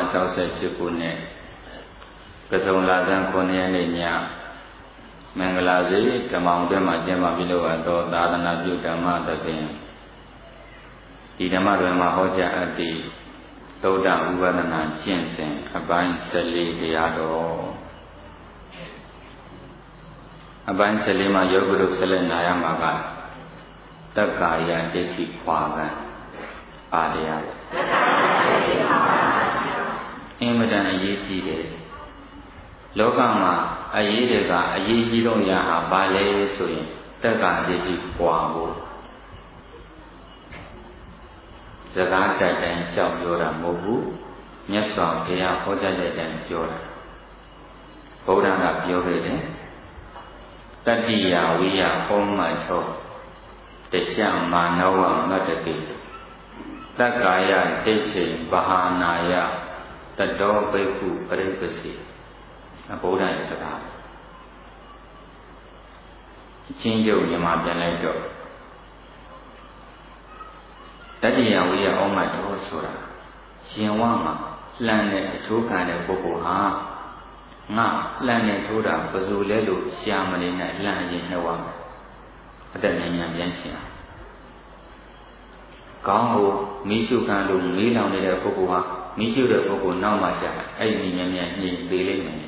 1968 ခုနှစ်ကစုံလာဇန်9 ရက်နေ့ညမင်္ဂလာစေဓမ္မအောင်တွင်မှာကျင်းပပြုလုပ်ရသောသာသနာပြုဓမ္မသဘင်ဒီဓမ္မတွင်မှာဟောကြားအပ်သည့်သုဒ္ဓဥပဒနာကျင့်စဉ်အပိုင်း14တရားတော်အပိုင်း14မှာယောဂလို့ဆက်လက်နာရမှာကတက္ကာယဒိဋ္ဌိခွာကံပါတရားအင်မတန်အရေးကြီးတယ်လောကမှာအရေးတွေကအရေးကြီးဆုံးရာဟာဘာလဲဆိုရင်တက္ကာဒိဋ္ဌိခွာဖို့စကားတိုက်တိုင်းလျှောက်ပြောတာမဟုတ်ဘူးမြတ်စွာဘုရားဟောကြားတဲ့တိုင်ပြောတာဗုဒ္ဓကပြောခဲ့တယ်တတ္တိယဝိယဟောမှသောတရှမာနဝမတ္တတိတက္ကာယဒိဋ္ဌိဗဟာနာယတတောဘိက္ခုပရိပ္ပစီဗုဒ္ဓရဲ့စကားအချင်းချုပ်မြန်မာပြန်လိုက်တော့တတ္တိယဝိယဟောမှသောဆိုတာရှင်ဝမှာလှမ်းတဲ့အထိုးခံတဲ့ပုဂ္ဂိုလ်ဟာငါလှမ်းနေထိုးတာဘယ်လိုလဲလို့ရှာမနေနဲ့လှမ်းရင်နှုတ်ရမယ်အသက်ဉာဏ်ပြန်ရှင်ကောင်းကိုမိရှုခံလို့မေးလောင်နေတဲ့ပုဂ္ဂိုလ်ဟာမိရှုတဲ့ပုဂ္ဂိုလ်နောက်မှကြာအဲ့ဒီဉာဏ်ညှိပေးလိမ့်မယ်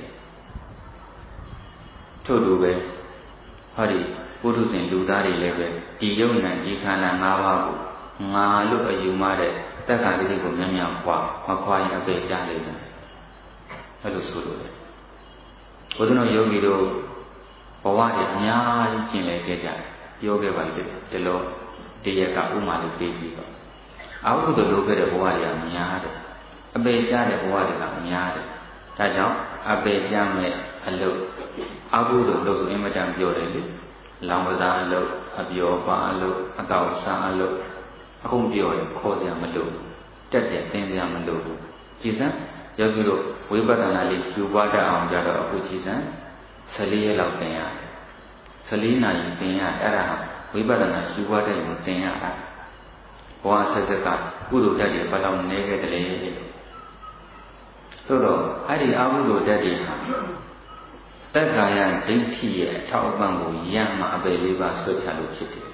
ထို့တူပဲဟောဒီပုထုဇဉ်လူသားတွေလည်းပဲဒီယုံနဲ့ဒီခန္ဓာ၅ပါးကိုငါလို့အယူမတဲ့တက္ကသတိကိုမြတ်မြတ်ခွာမခွာရင်အပေကြလိမ့်မယ်အဲ့လိုဆိုလို့လေဘုရားတော်ယောဂီတို့ဘဝတွေအများကြီးကျင့်လည်ခဲ့ကြတယ်ပြောခဲ့ပါလိမ့်တယ်ဒီလိုတရကဥမာလေးပေးပြီးတော့အဟုသို့လုပ်ခဲ့တဲ့ဘဝတွေကများတယ်အပေကြတဲ့ဘဝတွေကများတယ်ဒါကြောင့်အပေကြမဲ့အလုပ်အဟုသို့လုပ်ဆိုအင်မတန်ပြောတယ်လေလောင်ကစားအလုပ်အပျော်ပါအလုပ်အကောက်စားအလုပ်အခုပြောတယ်ခေါ်စရာမလိုတက်တယ်သင်စရာမလိုဘူးကြည်စမ်းယောဂီတို့ဝိပဿနာလေးကျူပွားတတ်အောင်ကြတော့အခုကြည်စမ်း14ရက်လောက်သင်ရတယ်14နာရီသင်ရအဲ့ဒါဝိပဿနာကျူပွားတဲ့ကိုသင်ရတာဘဝဆက်ဆက်ကကုသိုလ်ဓာတ်တွေဘယ်လောက်နည်းခဲ့တယ်လဲသို့တော့အဲ့ဒီအကုသိုလ်ဓာတ်တွေဟာတက္ကာယဒိဋ္ဌိရဲ့အထောက်အပံ့ကိုရမှအပေလေးပါဆွဲချလို့ဖြစ်တယ်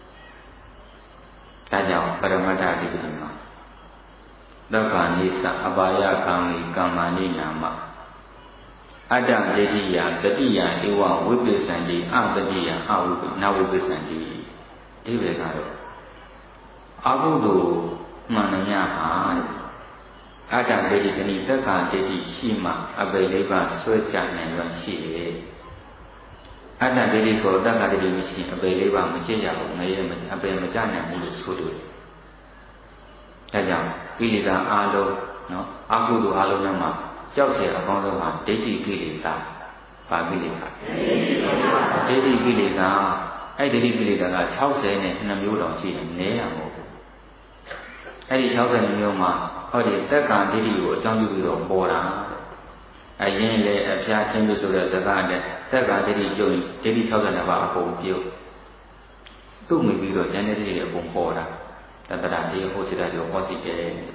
ဒါကြောင့်ပရမတ္ထအဓိပတိမှာတက္ကာနိသအပါယကံဝိကမ္မာနိနာမအတ္တဒိဋ္ဌိယတတိယဧဝဝိပ္ပစ္စံတိအတတိယအဝိပ္ပနဝိပ္ပစ္စံတိဒီပဲကတော့အဘုဒ္ဓမှန်သမျှဟာအတ္တဒိဋ္ဌိကဏိတက္ကာဒိဋ္ဌိရှိမှအပေလေးပါဆွဲချနိုင်ရရှိတယ်အတ္တဒိဋ္ဌိကိုတက္ကာဒိဋ္ဌိမရှိအပေလေးပါမကျင့်ရဘူးငရဲအပေမကျနိုင်ဘူးလို့ဆိုလို့ဒါကြောင့်ကိလေသာအလုံးနော်အကုသိုလ်အလုံးမှာကြောက်เสียအကောင်းဆုံးဟာဒိဋ္ဌိကိလေသာဘာကိလေသာဒိဋ္ဌိကိလေသာအဲ့ဒိဋ္ဌိကိလေသာက60နဲ့2မျိုးတောင်ရှိတယ်နည်းရမဟုတ်ဘူးအဲ့ဒီ60မျိုးမှာဟောဒီတက္ကဒိဋ္ဌိကိုအကြောင်းပြုပြီးတော့ပေါ်တာအရင်လေအဖျားချင်းလို့ဆိုတဲ့သက္ကနဲ့တက္ကဒိဋ္ဌိပြုတ်ဒိဋ္ဌိ60ပါးအကုန်ပြုတ်သူ့မိပြီးတော့ဉာဏ်နဲ့တည်းတွေအကုန်ပေါ်တာတတရာတေဟောစိတ္တရောဟောစီတယ်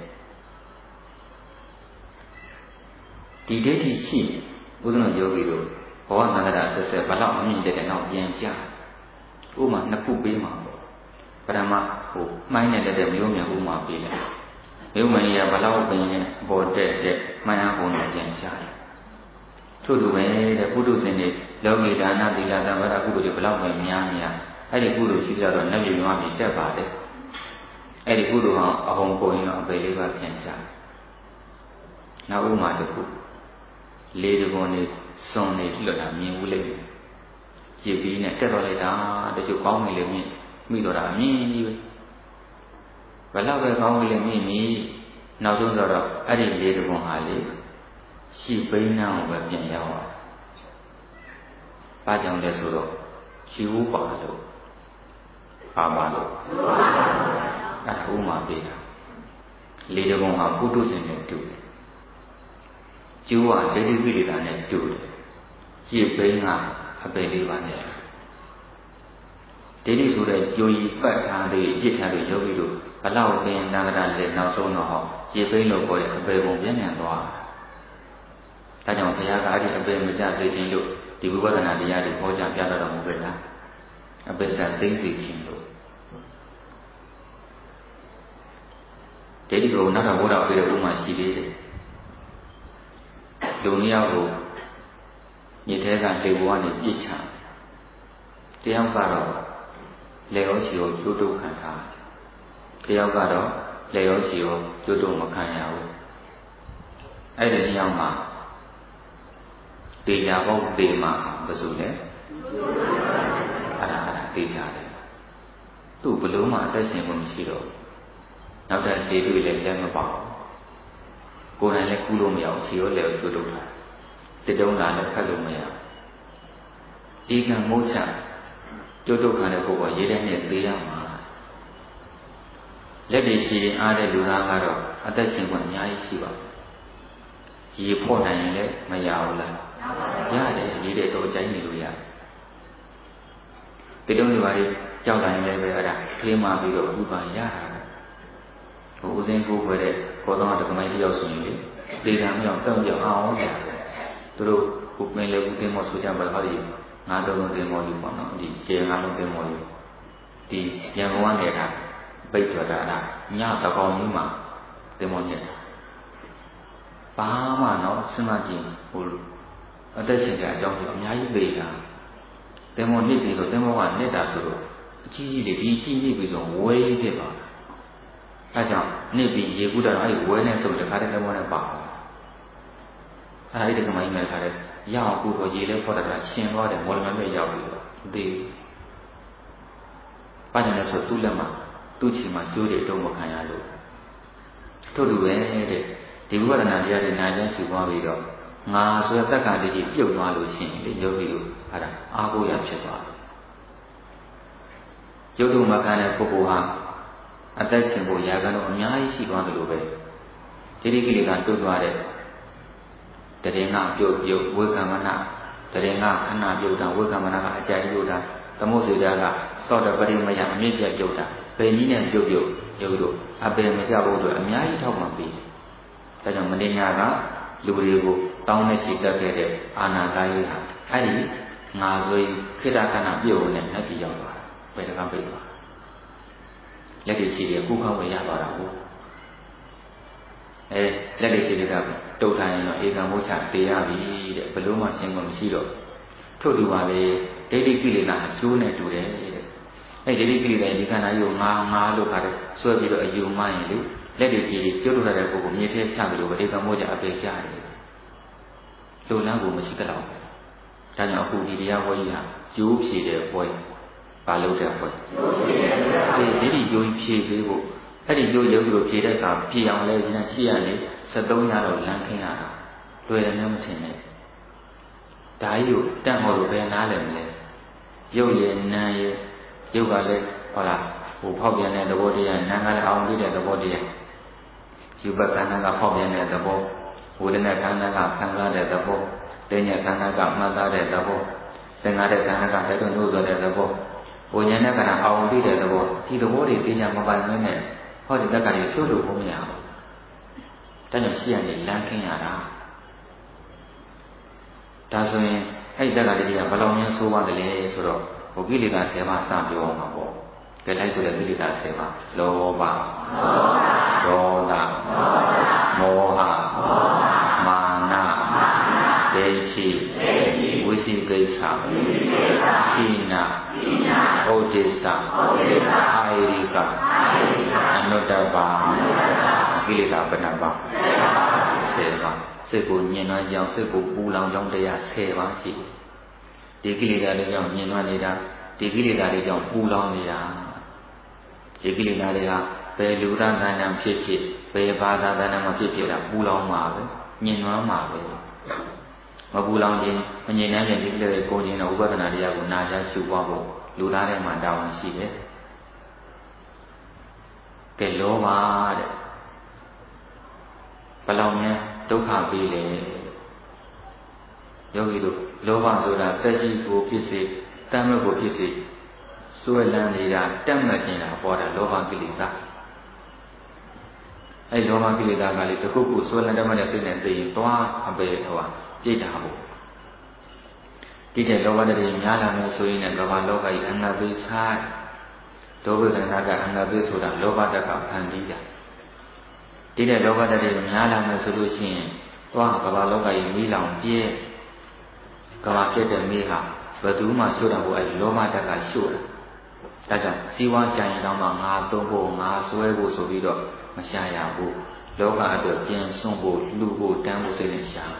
ဒီဒိဋ္ဌိရှိဥဒ္ဒနာယောဂီတို့ဘောဂန္တရာဆက်ဆက်ဘလောက်အမြင့်တဲ့နောက်ပြန်ကြဥမာနှစ်ခုပေးမှာပေါ့ပရမမှိုင်းနေတဲ့မျိုးမြန်ဥမာပေးတယ်မျိုးမြန်ရဘလောက်ပင်ပေါ်တဲ့မှန်အားကုန်တော့ပြန်ကြတယ်ထို့သူပဲတဲ့ပုထုဇဉ်တွေလောကီဒါနသီလသံဃာကုသိုလ်တွေဘလောက်ပဲများအဲ့ဒီကုသိုလ်ရှိကြတော့နတ်ပြည်ရွာပြီးတက်ပါတယ်အဲ့ဒီကုသိုလ်ဟာအဟုန်ပေါ်ရင်တော့အပေလေးပါပြန်ကြနောက်ဥမာတစ်ခုလေတကွန်နေစွန်နေလွတ်တာမြင်ဦးလိမ့်မယ်ကြည်ပြီးနဲ့တက်တော့လိုက်တာတချို့ကောင်းငယ်လေးမြင်မိတော့တာအမြင်ကြီးပဲဘယ်တော့ပဲကောင်းငယ်လေးမြင်ပြီနောက်ဆုံးတော့အဲ့ဒီလေတကွန်ဟာလေရှိပိန်းနှံကိုပဲပြန်ရောက်သွားဘာကြောင့်လဲဆိုတော့ကျူးပါလို့ပါလို့အဲ့ဒါဥမာပေးတာလေတကွန်ဟာပုထုဇဉ်နဲ့တူတယ်ကျိုးကဒိဋ္ဌိကိလေသာနဲ့တူတယ်ကြည်ပိန်းကအပေလေးပါနဲ့ဒိဋ္ဌိဆိုတဲ့ကြိုးကြီးပတ်ထားတဲ့ရစ်ထားတဲ့ယောဂီတို့ဘလောက်ပင်တန်ခါလည်းနောက်ဆုံးတော့ဟောရေပိန်းလို့ခေါ်တဲ့အပေပုံပြန်ပြန်သွားဒါကြောင့်ဘုရားကအဲ့ဒီအပေမကြစေခြင်းလို့ဒီဝိပဿနာတရားတွေဟောကြားပြတော်မူခဲ့တာအပေစံသိသိခြင်းလို့ဒီလိုနောက်တော့ဘုရားအပေဥမာရှိသေးတယ်လူနှစ်ယောက်ကိုမြေထဲကလေဘဝနဲ့ပြစ်ချတယောက်ကတော့လေရောချီကိုကျိုးတုခံထားတယောက်ကတော့လေရောချီကိုကျိုးတုမခံရဘူးအဲ့ဒီနှစ်ယောက်မှာတေချာပေါ့တေမှာဘယ်ဆိုလဲအဲ့ဒါတေချာတယ်သူ့ဘလို့မှအသက်ရှင်ဖို့မရှိတော့နောက်တဲ့တေတွေ့လည်းလက်မပေါကိုယ်တိုင်လည်းကူးလို့မရအောင်ခြေရောလည်းကျိုးတုတာတစ်တုံးလာလည်းဖတ်လို့မရဒီကံမိုးချကျိုးတုခံတဲ့ပုဂ္ဂိုလ်ရေးတဲ့နဲ့သေးရမှာလက်တွေရှိရင်အားတဲ့လူသားကတော့အသက်ရှင်ခွင့်အများကြီးရှိပါရေဖို့နိုင်ရင်လည်းမရဘူးလားရတယ်ရေးတဲ့တော့အကျိုင်းနေလို့ရတယ်ဒီတုံးတွေပါလေကြောက်တိုင်းလည်းပဲအဲ့ဒါဖေးမှပြီးတော့ဥပ္ပါရတာဟိုဦးစင်းကိုခွဲတဲ့ဘောတော်တက္ကမိုင်းတယောက်ဆိုရင်လေဒေတာမြောက်တောက်ပြောက်အောင်ရတယ်သူတို့ခုပင်လေဦးတင်မောဆိုကြပါတော့ဒီငါတော်တင်မောယူပေါ့နော်ဒီကျေငါတော်တင်မောယူဒီရန်ကုန်ကနေကပိတ်ထွက်တာလားညတကောင်ကြီးမှာတင်မောညက်ဘာမှတော့စဉ်းစားကြည့်ဟိုအသက်ရှင်ကြအကြောင်းကြီးအများကြီးပေးတာတင်မောနှိပ်ပြီးတော့တင်မောကနှိပ်တာဆိုတော့အကြီးကြီးတွေဒီကြီးနှိပ်ပြီးတော့ဝဲဖြစ်သွားအဲကြောင့်နေ့ပြီးရေကူးတာတော့အဲ့ဒီဝဲနေဆိုတခါတည်းကမောနဲ့ပါအဲ့ဒီကမိုင်းမဲ့ခါတဲ့ရအောင်ကူတော့ရေလဲဖောက်တာရှင်သွားတယ်မော်လမြိုင်ပဲရောက်ပြီးတော့ဒီဘာကြောင့်လဲဆိုသူ့လက်မှာသူ့ချီမှာကျိုးတွေတုံးမခံရလို့ထို့တူပဲတဲ့ဒီဝိပဿနာတရားတွေနာကျမ်းရှုသွားပြီးတော့ငါဆိုတဲ့တက္ကတိကြီးပြုတ်သွားလို့ရှိရင်လေယောဂီတို့ဟာဒါအားကိုးရဖြစ်သွားတယ်ကျိုးတုံးမခံတဲ့ပုဂ္ဂိုလ်ဟာအသက်ရှင်ဖို့ရာဂတော့အများကြီးရှိသွားတယ်လို့ပဲဒီကိလေသာတွတ်သွားတဲ့တရင်ကပြုတ်ပြုတ်ဝိကမ္မနာတရင်ကခဏပြုတ်တာဝိကမ္မနာကအကြိုက်ပြုတ်တာသမုစေတာကသောတပရိမယအမြင့်ပြတ်ပြုတ်တာဘယ်နည်းနဲ့ပြုတ်ပြုတ်ရုပ်တို့အပင်မကြဖို့အတွက်အများကြီးထောက်မှပြီးဒါကြောင့်မင်းညာကလူတွေကိုတောင်းနေရှိတတ်ခဲ့တဲ့အာနာဂါယဟာအဲ့ဒီငါဆိုရင်ခိတ္တခဏပြုတ်နဲ့လက်ပြီးရောက်သွားဘယ်တကပိတ်သွားလက်တွေရှိတယ်ခုခောက်ဝင်ရသွားတာဟုတ်လက်တွေရှိတယ်ကတုတ်ထိုင်ရင်တော့ဧကံမိုးချတေးရပြီတဲ့ဘလို့မှရှင်းမမရှိတော့ထို့တူပါလေဒိဋ္ဌိကိလေသာအကျိုးနဲ့တူတယ်တဲ့ဒိဋ္ဌိကိလေသာဒီခန္ဓာကြီးကိုငါလို့ခါတဲ့ဆွဲပြီးတော့အယူမှရင်လေလက်တွေရှိကျုပ်တို့တဲ့ပုဂ္ဂိုလ်မြေထဲချပြီးတော့ဧကံမိုးချအပေချတယ်လူလန်းကိုမရှိကြတော့ဒါကြောင့်အခုဒီတရားဟောကြီးဟာကျိုးဖြေတဲ့ပွဲပါလို့တဲ့ပွဲဒီယုံဖြေပေးဖို့အဲ့ဒီယုံရုပ်လို့ဖြေတဲ့အခါဖြေအောင်လဲဉာဏ်ရှိရလေ73ညတော့လမ်းခင်းရတာတွေ့တယ်မျိုးမထင်နဲ့ဒါကြီးကိုတန့်ဟောလို့ပဲနားလည်မလဲရုပ်ရည်နာရည်ရုပ်ကလည်းဟုတ်လားဟိုဖောက်ပြန်တဲ့သဘောတရားနာကလည်းအောင်ပြီးတဲ့သဘောတရားယူပခန္ဓာကဖောက်ပြန်တဲ့သဘောဝေဒနာခန္ဓာကခံစားတဲ့သဘောသိဉ္ဇခန္ဓာကမှတ်သားတဲ့သဘောသင်္ခါရခန္ဓာကတိုက်တွန်းလို့ဆိုတဲ့သဘောဝိညာဉ်နဲ့ကဏ္ဍအောင်ပြီးတဲ့သဘောဒီသဘောတွေသိညာမပိုင်မနဲ့ဟောဒီတက္ကရာဖြုတ်လို့မရဘူး။ဒါကြောင့်ရှိရနေလမ်းခင်းရတာ။ဒါဆိုရင်အဲ့ဒီတက္ကရာတွေကဘယ်လောက်များဆိုးပါတယ်လဲဆိုတော့ဟိုကိလေသာ10ပါးစပြောအောင်ပါပေါ့။ကဲလိုက်ဆိုတဲ့ကိလေသာ10ပါးလောဘဒေါသမောဟမာနဒိဋ္ဌိဝိသိကိစ္စခိနာဩဒိစ္စအာရိကအနုတ္တပါကိလေသာဘယ်နှပါ10ပါစိတ်ကိုညှဉ်းနှွမ်းကြောင်းစိတ်ကိုပူလောင်ကြောင်းတရား10ပါရှိဒီကိလေသာတွေကြောင့်ညှဉ်းနှွမ်းနေတာဒီကိလေသာတွေကြောင့်ပူလောင်နေတာဒီကိလေသာတွေဟာဘယ်လူသားတဏ္ဍာဖြစ်ဖြစ်ဘယ်ဘာသာတဏ္ဍာမှာဖြစ်ဖြစ်တာပူလောင်မှာပဲညှဉ်းနှွမ်းမှာပဲမပူလောင်ခြင်းမငြိမ်နှမ်းခြင်းဒီလိုကိုခြင်းတော့ဥပဒနာတရားကိုနာကြားရှုပွားဖို့လူသားထဲမှာတာဝန်ရှိတယ်။ကဲလောဘတဲ့ဘယ်လောက်များဒုက္ခပေးလဲယောဂီတို့လောဘဆိုတာတက်ရှိကိုဖြစ်စေတမ်းမဲ့ကိုဖြစ်စေစွဲလန်းနေတာတက်မဲ့နေတာပေါ်တာလောဘကိလေသာအဲ့လောဘကိလေသာကလေးတစ်ခုခုဆွဲလန်းတဲ့မှတဲ့စိတ်နဲ့သိရင်သွားအပေဟိုပြည့်တာပေါ့ဒီတဲ့လောဘတည်းများလာမယ်ဆိုရင်လည်းလောဘလောကကြီးအငတ်ပေးစားဒုဗေဒနာကအငတ်ပေးဆိုတာလောဘတက်ကဖန်တီးတာဒီတဲ့လောဘတည်းများလာမယ်ဆိုလို့ရှိရင်သွားကဘာလောကကြီးမီးလောင်ပြဲကဘာပြည့်တဲ့မီးဟာဘယ်သူမှရှို့တာကိုအဲ့လောဘတက်ကရှို့တာဒါကြောင့်စီဝါကြရင်တော့မှငါသုံးဖို့ငါဆွဲဖို့ဆိုပြီးတော့မရှာရဘူးလောကအတွက်ပြန်စွန့်ဖို့လူဖို့တန်းဖို့စိတ်နဲ့ရှာ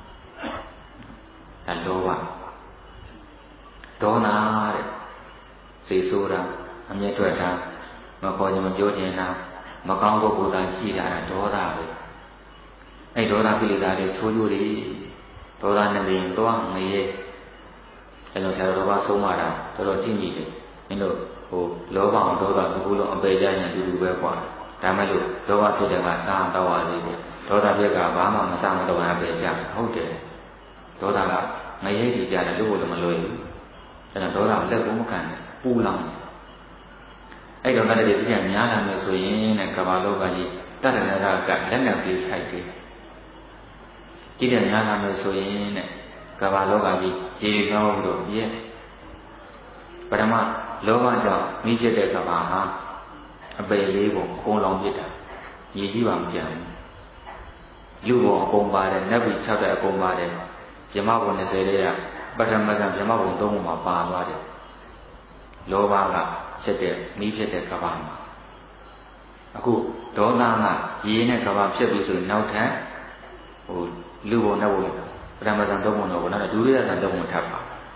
တာဒါလောဘဒေါနာတဲ့စိတ်ဆိုးတာအမျက်ထွက်တာမခေါ်ရင်မပြောချင်တာမကောင်းဖို့ကိုယ်သာရှိတာဒေါသပဲအဲ့ဒေါသကိလေသာတွေဆိုးကျိုးတွေဒေါသနဲ့ရင်တော့ငရဲအဲ့လိုဆရာတော်ဘာဆုံးမတာတော်တော်ကြည့်မိတယ်မင်းတို့ဟိုလောဘအောင်ဒေါသတစ်ခုလုံးအပေကြရင်အတူတူပဲကွာဒါမဲ့လို့လောဘဖြစ်တဲ့ကစားတော့ပါသေးတယ်ဒေါသဖြစ်ကဘာမှမစားမတော့ရပဲကြဟုတ်တယ်ဒေါသကငရဲကြီးကြတယ်လို့လည်းမလွယ်ဘူးအဲ့တော့ဒေါသလက်ကိုမခံနဲ့ပူလောင်အဲ့တော့လည်းဒီပြန်များလာမယ်ဆိုရင်တဲ့ကမ္ဘာလောကကြီးတတ္တနာကလက်နဲ့ပြေးဆိုင်တယ်ဒီတဲ့များလာမယ်ဆိုရင်တဲ့ကမ္ဘာလောကကြီးရေကောင်းလို့ပြည့်ပထမလောဘကြောင့်မိဖြစ်တဲ့ကမ္ဘာဟာအပေလေးကိုအကုန်လောင်ပြစ်တာရေကြီးပါမကြဘူးလူဘုံအကုန်ပါတယ်နတ်ပြည်6တဲ့အကုန်ပါတယ်ဗြဟ္မဘုံ20တဲ့ကပထမကဗြဟ္မဘုံ3ဘုံမှာပါသွားတယ်လောဘကဖြစ်တဲ့မိဖြစ်တဲ့ကမ္ဘာမှာအခုဒေါသကရေနဲ့ကမ္ဘာဖြစ်ပြီးဆိုနောက်ထပ်ဟိုလူဘုံနဲ့ဘုံပထမက3ဘုံတော့နောက်ဒုတိယက3ဘုံထပ်ပါ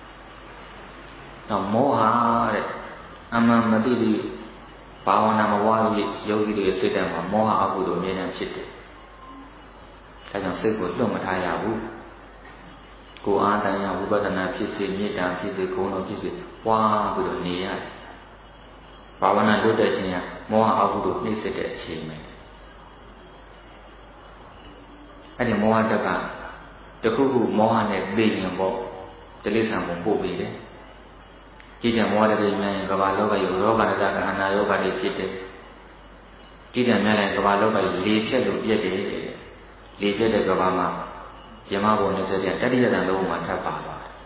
တော့မောဟတဲ့အမှန်မသိသေးဘာဝနာမဝါးကြီးယောဂီတွေစိတ်ထဲမှာမောဟအကုသိုလ်အမြဲတမ်းဖြစ်တယ်။ဒါကြောင့်စိတ်ကိုလွတ်မထားရဘူး။ကိုယ်အားတန်ရဝိပဿနာဖြစ်စေမေတ္တာဖြစ်စေဂုဏ်တော်ဖြစ်စေပွားပြီးတော့နေရတယ်။ဘာဝနာလွတ်တဲ့ခြင်းကမောဟအကုသိုလ်နှိမ့်စစ်တဲ့အချိန်ပဲ။အဲ့ဒီမောဟတက်ကတခုခုမောဟနဲ့ပြေးရင်ပေါ့တိရစ္ဆာန်ကိုပို့ပေးတယ်။ကြည်ကြံမောဟတွေများရင်ကမ္ဘာလောကကြီးရောဂါတကအနာရောဂါတွေဖြစ်တယ်။ကြည်ကြံများရင်ကမ္ဘာလောကကြီးလေဖြတ်လို့ပြည့်တယ်။လေပြည့်တဲ့ကမ္ဘာမှာယမဘုံ20တဲ့တတိယတန်လုံးမှာထပ်ပါသွားတယ်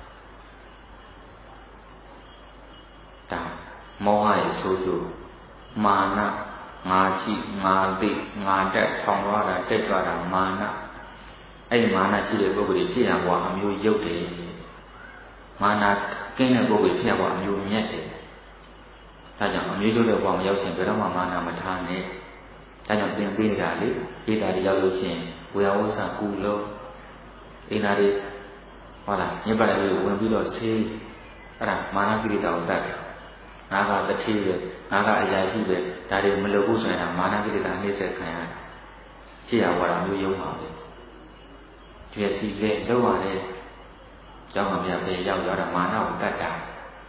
။ဒါမောဟရဲ့ဆိုးကျိုးမာနငါရှိငါသိငါတက်ထောင်သွားတာတက်သွားတာမာနအဲ့ဒီမာနရှိတဲ့ပုဂ္ဂိုလ်ဖြစ်ရဘွားအမျိုးရုပ်တယ်မာနကင်းတဲ့ပုဂ္ဂိုလ်ဖြစ်ရဘွားအမျိုးမြတ်တယ်ဒါကြောင့်အမျိုးရုပ်တဲ့ဘွားမရောက်ရှင်ဘယ်တော့မှမာနမထားနဲ့ဒါကြောင့်သင်ပေးကြလေဒေတာတွေရောက်လို့ရှိရင်ဝေယဝဆကုလုံးအိနာတွေဟုတ်လားညပတ်တယ်ဝင်ပြီးတော့ဆေးအဲ့ဒါမာနကိလေသာကိုတတ်တယ်ငါကတတိပဲငါကအရာရှိပဲဒါတွေမလုပ်ဘူးဆိုရင်မာနကိလေသာနှိမ့်ဆက်ခံရတယ်ဖြစ်ရဘွားအမျိုးရုံပါပဲဒီစီလေလောက်ရတယ်ကျောင်းမှာပြန်ပြန်ရောက်ကြတာမာနကိုတတ်တာ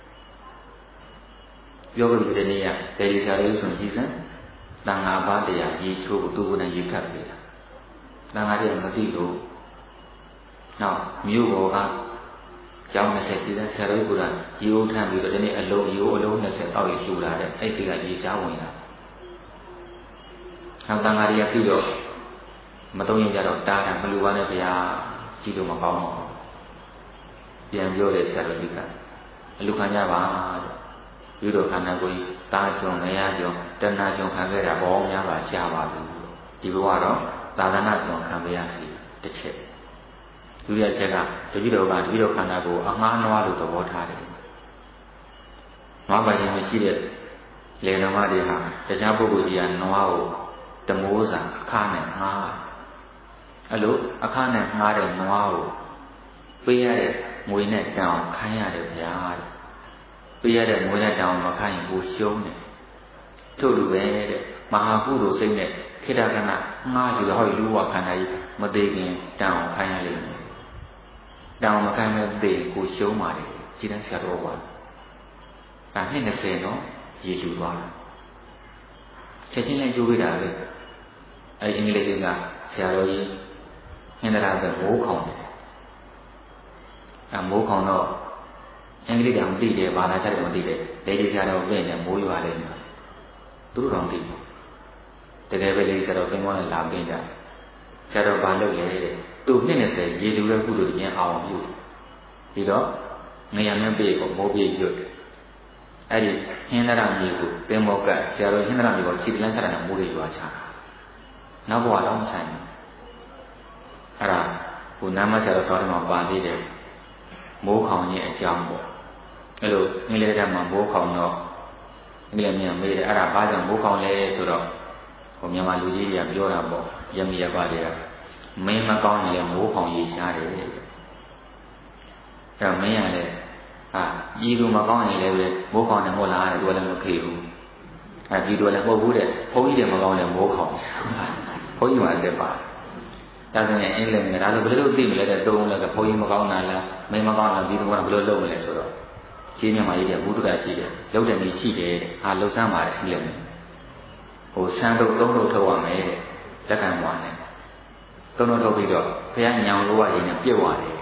ပြောလို့ဒီနေ့ကတေရီစာလေးဆိုကြည့်စမ်းတန်ဃာပါတရားရေချိုးသူ့ကိုယ်နဲ့ရေခတ်ပေးတာတန်ဃာတွေမသိလို့နောက်မြို့ပေါ်ကကျောင်း20စီးတဲ့ဆရာတော်ကရေအိုးထမ်းပြီးတော့ဒီနေ့အလုံးရေအိုးအလုံး20တောက်ရလှူလာတဲ့အဲ့ဒီကရေရှားဝင်လာနောက်တန်ဃာတွေကပြီးတော့မတုံးရင်ကြတော့တားတာမလူပါနဲ့ဗျာကြည့်လို့မကောင်းဘူးပြန်ပြောတယ်ဆရာတော်ကြီးကအလူခံကြပါတဲ့ပြီးတော့ခန္ဓာကိုယ်တားကြုံနေရကြုံတဏှာကြုံခံခဲ့တာဘောများပါရှားပါဘူးဒီဘဝတော့သာသနာကြုံခံရစီတစ်ချက်ဒုတိယချက်ကတတိတော်ခန္ဓာကိုအငှားနွားလို့သဘောထားတယ်နွားပိုင်ရင်မရှိတဲ့လေနမတွေဟာတရားပုဂ္ဂိုလ်ကြီးကနွားကိုတမိုးစာအခါနဲ့ငှားအဲ့လိုအခါနဲ့ငှားတဲ့နွားကိုပေးရတဲ့ငွေနဲ့တောင်းခိုင်းရတယ်ဗျာပေးရတဲ့ငွေနဲ့တောင်းမခိုင်းရင်ကိုရှုံးတယ်ထို့လိုပဲတဲ့မဟာကုသိုလ်စိတ်နဲ့ခေတ္တကနာငှားယူတော့လူဝခန္ဓာကြီးမသေးခင်တောင်းခိုင်းရလိမ့်မယ်တောင်းမခိုင်းမဲ့သေကိုရှုံးပါတယ်ကြည်တန်းဆရာတော်ကဒါနှစ်20နော်ရေလူသွားတာချက်ချင်းလည်းကြိုးပေးတာပဲအဲ့အင်္ဂလိပ်တွေကဆရာတော်ကြီးဟင်္ဒရာပဲမိုးခေါင်တယ်မိုးခေါင်တော့အင်္ဂလိပ်ကမသိတယ်ဘာသာချက်တွေမသိတယ်ဒေဒီဆရာတော်ပြင်နေမိုးရွာတယ်သူတို့တော့သိတယ်တကယ်ပဲလေးဆရာတော်သင်္ဘောနဲ့လာပြင်ကြဆရာတော်ဘာလုပ်လဲတဲ့သူ20ရေလူရဲ့ကုသိုလ်ကျင်အောင်ပြုပြီးတော့ငရမင်းပြေကိုမိုးပြေရွတ်အဲ့ဒီဟင်းသရမြေကိုသင်္ဘောကဆရာတော်ဟင်းသရမြေကိုခြေလန်းဆက်တာမိုးတွေရွာချနောက်ဘဝတော့မဆိုင်ဘူးအဲ့ဒါဟိုနာမဆရာတော်ဆောင်းမှာပါသေးတယ်မိုးခေါင်ရဲ့အကြောင်းပေါ့အဲ့လိုအင်္ဂလိပ်ထဲမှာမိုးခေါင်တော့အင်္ဂလိပ်မြန်မေးတယ်အဲ့ဒါဘာကြောင့်မိုးခေါင်လဲဆိုတော့ဟိုမြန်မာလူကြီးတွေကပြောတာပေါ့ရမီရပါတွေကမင်းမကောင်းရင်လည်းမိုးခေါင်ရေရှားတယ်အဲ့မင်းရလေဤသူမကောင်းရင်လည်းပဲမိုးခေါင်တယ်မို့လားတဲ့သူကလည်းမခေဘူးဒီတို့လည်းမဟုတ်ဘူးတဲ့ဘုန်းကြီးတွေမကောင်းတယ်မိုးခေါင်ဘုန်းကြီးမှလည်းပါဒါဆိုရင်အင်္ဂလိပ်နဲ့ဒါဆိုဘယ်လိုသိမလဲတဲ့တုံးလည်းဘုန်းကြီးမကောင်းတာလားမင်းမကောင်းတာဒီကောင်ကဘယ်လိုလုပ်မလဲဆိုတော့ရှင်းမြန်မာကြီးတဲ့ဘုဒ္ဓတာရှိတယ်လောက်တယ်နေရှိတယ်လှုပ်ဆန်းပါတယ်အင်္ဂလိပ်နဲ့ဟိုဆန်းတို့သုံးတို့ထုတ်ရမယ်တဲ့လက်ခံသွားတယ်သုံးတို့ထုတ်ပြီးတော့ဘုရားညောင်လို့ရရင်ပြည့်သွားတယ်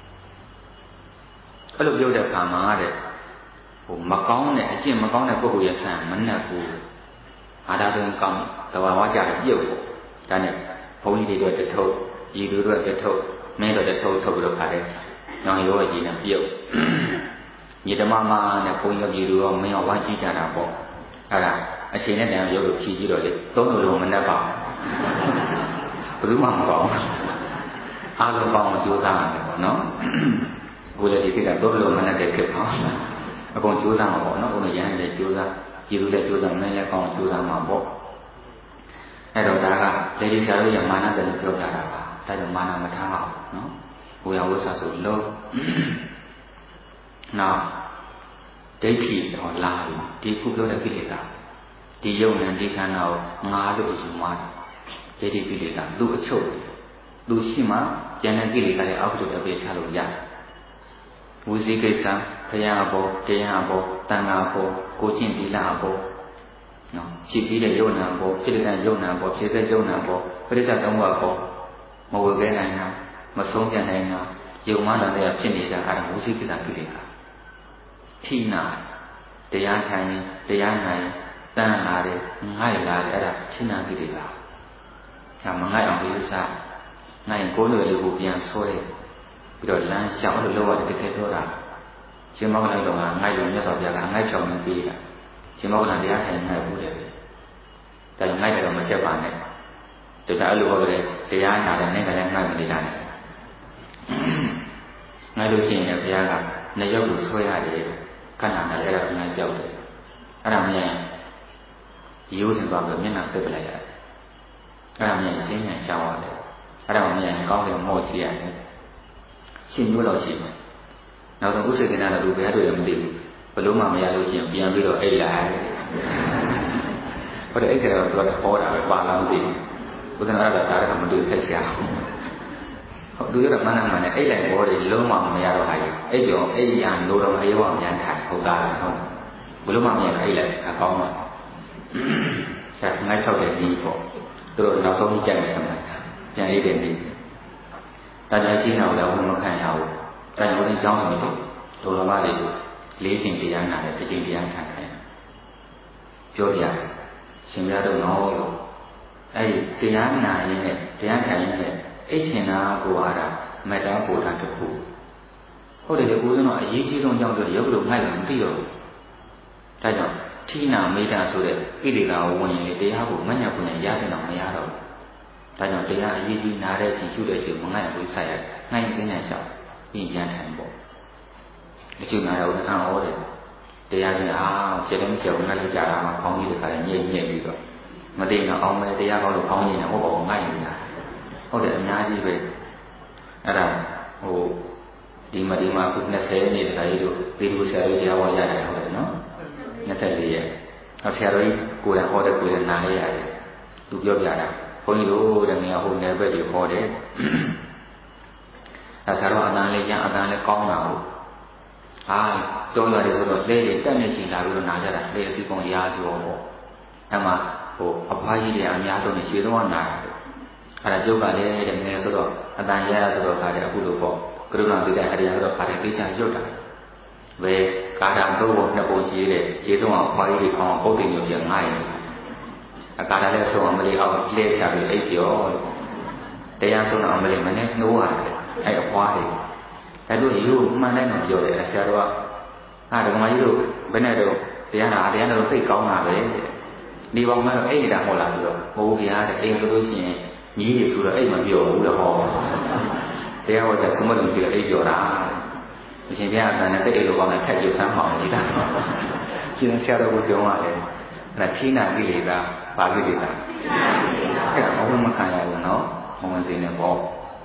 အဲ့လိုပြောတဲ့အခါမှာတဲ့ဟိုမကောင်းတဲ့အကျင့်မကောင်းတဲ့ပုဂ္ဂိုလ်ရဲ့ဆံမနှက်ဘူးဒါဆိုရင်ကောင်းတဘာဝကြတယ်ပြုတ်ပေါ့ဒါနဲ့ဘုန်းကြီးတွေတော့တထုတ်ဤသူတို့တထုတ်မင်းတို့တထုတ်ထုတ်ပြီးတော့ခါတယ်ညောင်ရောကြီးနဲ့ပြုတ်ညီဓမ္မမနဲ့ဘုန်းကြီးတို့မင်းရောဝါကြည့်ကြတာပေါ့အဲ့ဒါအချိန်နဲ့တန်ရုပ်လို့ဖြီးကြည့်တော့လေသုံးလို့မနှက်ပါဘူးဘယ်သူမှမကောင်းအားလုံးကောင်းအောင်ကြိုးစားရတယ်ပေါ့နော်ဘုရားဒီကိစ္စသုံးလို့မနှက်တဲ့ဖြစ်နော်အကုန်ကြိုးစားမှာပေါ့နော်ဘုရားရဟန်းလည်းကြိုးစားကြည်သူလည်းကြိုးစားမင်းလည်းကောင်းကြိုးစားမှာပေါ့အဲ့တော့ဒါကလေဒီဆရာတို့ရမာနတယ်လို့ပြောကြတာပါဒါကြောင့်မာနမထားအောင်နော်ဘုရားဝိသဆိုလုံးနောက်ဒိဋ္ဌိတော့လာဒီခုပြောတဲ့ကိလေသာဒီယုံနဲ့ဒီခန္ဓာကိုငါလို့ယူမှာဒိဋ္ဌိကိလေသာသူ့အချုပ်သူရှိမှဉာဏ်နဲ့ကိလေသာရဲ့အောက်တို့အပြေချလို့ရတယ်ဝိသိကိစ္စဘုရားဘောတရားဘောတဏှာဘောကိုကျင့်သီလဘောနော်ဖြစ်ပြီးတဲ့ယုံနာဘောဖြစ်တဲ့ယုံနာဘောဖြစ်တဲ့ယုံနာဘောပရိစ္ဆေသုံးပါးဘောမဝေခဲနိုင်တာမဆုံးပြန်နိုင်တာယုံမှန်တဲ့ဖြစ်နေတာအဲ့ဒါဝိသိကိစ္စကိလေသာထိနာတရားထိုင်တရားနိုင်တန်လာတယ်ငိုက်လာတယ်အဲ့ဒါထိနာကိလေသာဒါမငိုက်အောင်ဒီစားငိုက်ကိုယ်လွယ်လေးကိုပြန်ဆွဲပြီးတော့လမ်းလျှောက်လို့လောရတယ်တကယ်ပြောတာရှင်မောကလန်တော်ကငိုက်လို့မြတ်စွာဘုရားကငိုက်ချောင်းနေပေးတာရှင်မောကလန်တရားထိုင်ငိုက်ဘူးလေဒါကြောင့်ငိုက်တယ်တော့မချက်ပါနဲ့ဒါအဲ့လိုဟောတယ်တရားနာတယ်နဲ့ကလည်းငိုက်မနေတာနဲ့ငိုက်လို့ရှိရင်ဘုရားကနှစ်ယောက်ကိုဆွဲရတယ်ခန္ဓာနဲ့အဲ့ဒါငိုက်ပြောက်တယ်အဲ့ဒါမြန်ရိုးစင်သွားပြီးမျက်နှာတက်ပလိုက်ရတယ်အဲ့ဒါမြန်ရှင်းမြန်ရှောင်းရတယ်အဲ့ဒါမြန်ကောင်းတယ်မော့ချရတယ်ရှင်းမျိုးတော့ရှိတယ်နောက်ဆုံးဥစ္စေကနာလည်းသူဘယ်တော့မှမသိဘူးဘလို့မှမရလို့ရှိရင်ပြန်ပြီးတော့အိတ်လိုက်ဟုတ်တယ်အဲ့ဒါတော့သူကဟောတာပဲပါလားမသိဘူးဘုရားအဲ့ဒါဒါကမတွေ့ဖက်ရှာဟုတ်သူရတဲ့မနမှန်နဲ့အိတ်လိုက်ဘောတွေလုံးဝမရတော့ဟာကြီးအိတ်ပြောအိတ်ရနိုးတော့အေးဝအများထိုင်ဟုတ်တာဟုတ်ဘလို့မှမရအိတ်လိုက်အကောင်းပါဆက်ငိုက်ထောက်တဲ့ဒီပေါ့သူတို့နောက်ဆုံးကြိုက်တယ်ခင်ဗျပြန်အိတ်တယ်ဒီဒါကြောင့်ရှင်းအောင်လည်းဝမခံရဘူးဒါကြောင့်ဒီကြောင်းဆိုတော့ဒုလဘတွေကိုလေးချိန်တရားနာတယ်တစ်ချိန်တရားခံတယ်ပြောပြတယ်ရှင်ပြတော့တော့လို့အဲ့ဒီတရားနာရင်နဲ့တရားခံရင်နဲ့အိတ်ရှင်နာကိုအားတာမေတ္တာပို့တာတစ်ခုဟုတ်တယ်လေဦးဇင်းတော့အရေးကြီးဆုံးကြောင့်ဆိုရုပ်လို့ငိုက်လို့မသိတော့ဘူးဒါကြောင့်ထိနာမေတ္တာဆိုတဲ့ကိလေသာကိုဝင်ရင်တရားကိုမညံ့ပွင့်ရတဲ့တော့မရတော့ဘူးဒါကြောင့်တရားအရေးကြီးနာတဲ့ဖြည့်ရှုတဲ့ချိန်မငိုက်ဘူးဆက်ရငိုက်ပညာလျှောက်ပြီးပြန်ထိုင်ပေါ့တချို့နာရောခံဟောတယ်တရားကရှင်းတယ်ကြောင်ငါလည်းကြာတာမှခေါင်းကြီးတစ်ခါလည်းညိမ့်ပြီးတော့မသိတော့အောင်မယ်တရားကောင်းလို့ခေါင်းကြီးနဲ့ဟောပေါ့ငိုက်နေတာဟုတ်တယ်အများကြီးပဲအဲ့ဒါဟိုဒီမှာအခု20နှစ်တခါကြီးတို့ဒီလိုဆရာကြီးတရားဟောရတယ်ဟုတ်တယ်နော်24ရက်နောက်ဆရာတော်ကြီးကိုယ်တိုင်ဟောတဲ့ကိုယ်တိုင်နားရရတယ်သူပြောပြတာဘုန်းကြီးတို့တဲ့နေရာဟိုနယ်ဘက်တွေဟောတယ်ဒါဆရာတော်အတန်လေးရအတန်လေးကောင်းတာဟုတ်တောရတယ်ဆိုတော့လဲလေတက်နေချင်လာပြီးတော့နာကြတာလေအစီပုံရားပြောပေါ့အဲ့မှာဟိုအဖွားကြီးတွေအများဆုံးနေရှေ့တော့နာတယ်အဲ့ဒါကျုပ်ကလည်းတဲ့ငယ်ဆိုတော့အတန်ရဆိုတော့ခါတယ်အခုလိုပေါ့ကရုဏာသိတဲ့ဟရိယဆိုတော့ခါတယ်သိချင်ရွတ်တာဘယ်ကာတာတော့နှစ်ပုံရှိတဲ့ခြေတော့အဖွားကြီးတွေအောင်ပုတ်တင်ရုံပြငိုင်းတယ်အကာလည်းဆုံးအောင်မလေးအောင်လဲချပြီးအိပ်ပြောတရားဆုံးအောင်မလေးမနဲ့နှိုးရတယ်အဲ့အဖွားတွေအဲ့တို့ယူမှန်တယ်လို့ပြောတယ်ဆရာတော်ကဟာဒကမကြီးတို့ဘယ်နဲ့တော့တရားနာတရားတော်သိကောင်းတာပဲဒီပေါင်းမဲ့အိပ်တာမဟုတ်လားဆိုတော့ဟိုဗျာတဲ့အိမ်ဆိုလို့ရှိရင်မြည်ရဆိုတော့အိမ်မပြောဘူးတော့ဟောတရားဟောတဲ့သမတ်လုံးပြီးတော့အိပ်ပြောတာအရှင်ဘုရားကလည်းတိတ်လို့ကောင်းတယ်ထက်ရဆမ်းမအောင်ကြည့်တာရှင်ဆရာတော်ကိုပြောရတယ်အဲ့ဒါထိနာကိလေသာဘာကိလေသာအဲ့ဒါဘုံမခံရဘူးနော်ဘုံစင်းနဲ့ပေါ့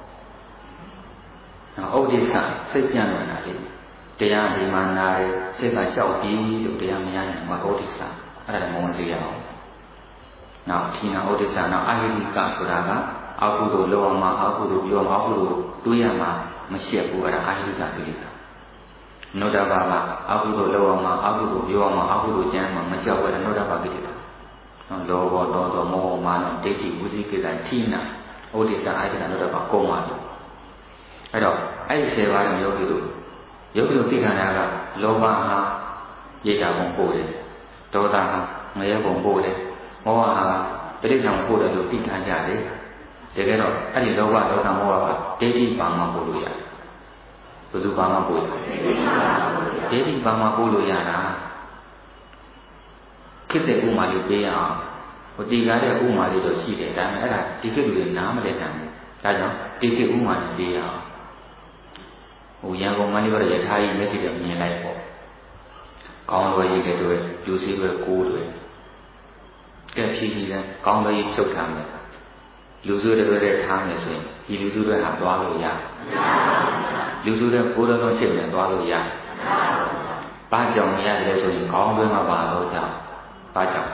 နော်ဥဒိစ္စစိတ်ပြန်လာတာလေတရားဒီမှာနာတယ်စိတ်ကလျှောက်ပြီးလို့တရားမရနိုင်မှာဥဒိစ္စအဲ့ဒါလည်းဘုံစင်းရအောင်နောက်ထိနာဥဒိစ္စနောက်အာဟိရိကဆိုတာကအကုသိုလ်လောမှာအကုသိုလ်ပြောမှာအကုသိုလ်တွေးရမှာမရှိဘူးအဲ့ဒါအာဟိရိကကိလေသာနုဒ္ဒဘာကအကုသိုလ်လောမှာအကုသိုလ်ပြောမှာအကုသိုလ်ကျမ်းမှာမကြောက်ဘူးနုဒ္ဒဘာကိလေသာလောဘောဒေါသမောဟမာနဒိဋ္ဌိဝိသိကိစ္စထိနာဥဒိစ္စအာဟိရိကနုဒ္ဒဘာကုန်ပါလို့အဲ့တော့အဲ့ဒီ10ပါးယောဂီတို့သိခန္ဓာကလောဘဟာရိတ်တာပုံပို့တယ်ဒေါသဟာငရဲပုံပို့တယ်မောဟဟာတိဋ္ဌိဆောင်ပို့တယ်လို့သိထားကြတယ်တကယ်တော့အဲ့ဒီလောဘဒေါသမောဟကဒိဋ္ဌိပါမှပို့လို့ရတယ်ဘယ်သူပါမှပို့ရဒိဋ္ဌိပါမှပို့လို့ရတာခေတ်တဲ့ဥမာလေးပေးအောင်ဟိုတည်ကားတဲ့ဥမာလေးတော့ရှိတယ်ဒါပေမဲ့အဲ့ဒါဒီခေတ်လူတွေနားမလည်နိုင်ဘူးဒါကြောင့်ဒီခေတ်ဥမာလေးပေးအောင်ဟိုရန်ကုန်မန္တလေးရထားကြီးမျက်စိနဲ့မြင်လိုက်ပေါ့ကောင်းလွယ်ကြီးတွေပြူစည်းပဲကိုးတွေကဲဖြည်းဖြည်းနဲ့ကောင်းလွယ်ကြီးဖြုတ်ထားမယ်လူစုတွေထားမယ်ဆိုရင်ဒီလူစုတွေဟာသွားလို့ရလူစုတွေဘိုးတော်တော်ရှင်းနေသွားလို့ရဘာကြောင့်မရတယ်ဆိုရင်ကောင်းတွင်းမှာပါတော့ကြောင့်ဘာကြောင့်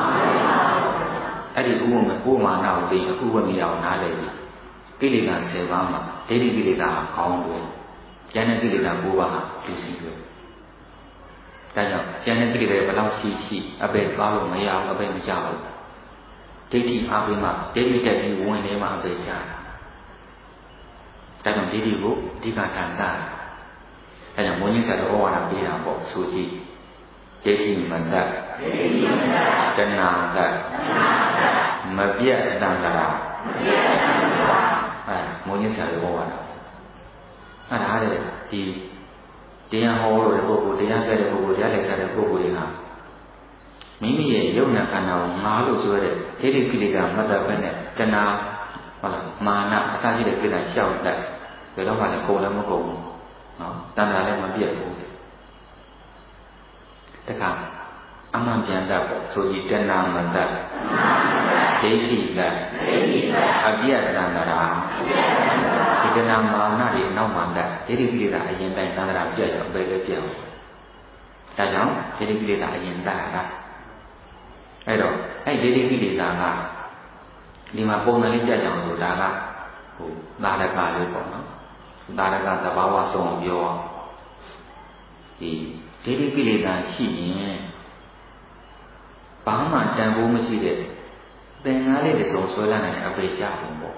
အဲ့ဒီဥမာနာကိုပြီးအခုဝမရအောင်နားလည်ပြီကိလေသာ10ပါးမှာဒိဋ္ဌိကိလေသာကောင်းတွင်းဉာဏ်နဲ့ကိလေသာ9ပါးဟာလူစီတွင်းဒါကြောင့်ဉာဏ်နဲ့ကိလေသာဘယ်လောက်ရှိအပေသွားလို့မရဘူးအပေမကြဘူးဒိဋ္ဌိအားပေးမှဒိဋ္ဌိတက်ပြီးဝင်နေမှအပေကြတာဒါကြောင့်ဒိဋ္ဌိကိုအဓိကတန်တာဒါကြောင့်ဘုန်းကြီးဆရာတော်ဩဝါဒပေးတာပေါ့ဆိုကြည့်ဒိဋ္ဌိမတ္တတဏှာတ္တမပြတ်တန်တာဘုန်းကြီးဆရာတော်ဩဝါဒအဲ့ဒါလေဒီတရားဟောလို့တဲ့ပုဂ္ဂိုလ်တရားပြတဲ့ပုဂ္ဂိုလ်တရားလက်ကြတဲ့ပုဂ္ဂိုလ်တွေကမိမိရဲ့ယုံနာခန္ဓာကိုငါလို့ဆိုရတဲ့ဒိဋ္ဌိကိလေသာမတ္တဘက်နဲ့တဏှာဟုတ်လားမာနအစရှိတဲ့ကိလေသာရှောက်တတ်ဘယ်တော့မှလည်းကုန်လည်းမကုန်ဘူးနော်တဏှာလည်းမပြတ်ဘူးတခါအမှန်ပြန်တတ်ပေါ့ဆိုကြည့်တဏှာမတ္တဒိဋ္ဌိကအပြတ်တန်တာဒီတဏှာမာနတွေနောက်မှတတ်ဒိဋ္ဌိကိလေသာအရင်တိုင်းတန်တာပြတ်ရောပဲပြတ်ဒါကြောင့်ဒိဋ္ဌိကိလေသာအရင်တတ်တာအဲ့တော့အဲ့ဒိဋ္ဌိကိလေသာကဒီမှာပုံစံလေးပြကြအောင်လို့ဒါကဟိုသာရကလေးပေါ့နော်သာရကသဘာဝဆုံးအောင်ပြောအောင်ဒီဒိဋ္ဌိကိလေသာရှိရင်ဘာမှတန်ဖိုးမရှိတဲ့သင်္ကားလေးတွေစုံဆွဲလာနိုင်တဲ့အပေကြပုံပေါ့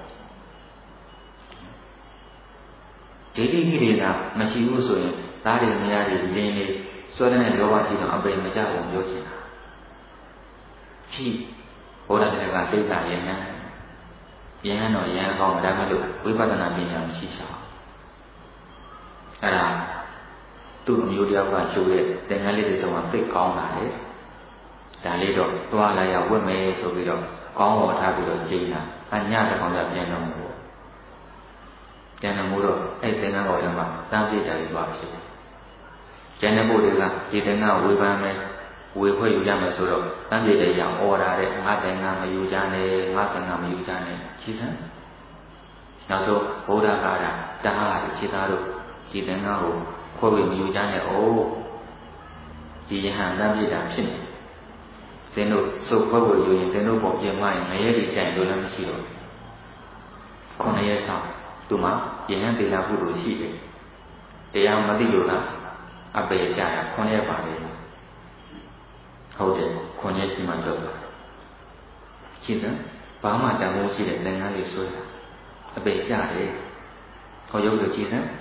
ဒိဋ္ဌိကိလေသာမရှိဘူးဆိုရင်သားတွေမယားတွေလင်းနေဆွဲတဲ့လောဘရှိတော့အပေမကြဘူးပြောချင်တာရှိဘုရားတရားကသိတာရဲ့ညာယဟန်တော့ယဟန်ကောင်းဒါမှမဟုတ်ဝိပဿနာပညာမရှိချောင်းအဲ့ဒါသူ့အမျိုးတယောက်ကကျိုးတဲ့သင်္ကန်းလေးတွေဆိုတော့သိကောင်းတာလေဒါလေးတော့သွားလာရဝတ်မယ်ဆိုပြီးတော့ကောင်းတော်ထားပြီးတော့ကျင်းတာအညတကောင်ကပြန်တော်မူတော့ပြန်တော်မူတော့အဲ့သင်္ကန်းတော်ထဲမှာသံပြည့်တယ်ပြီးသွားဖြစ်တယ်ကျန်တဲ့ဘုရားကဒီသင်္ကန်းဝေဖန်မယ်ဝေဖွဲ့ယူရမယ်ဆိုတော့တန်ပြေတဲ့ကြောင့်ဩတာတဲ့ငါသင်္ကန်းမယူကြနဲ့ငါသင်္ကန်းမယူကြနဲ့ခြေစမ်းနောက်ဆုံးဘုရားကတာဟာခြေသားတို့ဒီသင်္ကန်းကိုခွဲဝေမယူကြနဲ့အိုးဒီယဟန်တန်ပြေတာဖြစ်နေသင်တို့စုပ်ခွဲဝေယူရင်သင်တို့ပေါ်ပြင်မရင်ငရဲတွေကြိုင်လို့လည်းမရှိတော့9ရက်ဆောင်သူမှယဟန်တေလာကုသိုလ်ရှိတယ်တရားမသိလို့လားအပေကြတာ9ရက်ပါလေဟုတ်တယ်ခွန်ရက်စီမံတော့ရှင်းစမ်းဘာမှတန်ဖိုးရှိတဲ့သင်္ကန်းလေးဆွဲတာအပေကြတယ်ဟောရုပ်လို့ရှင်းစမ်း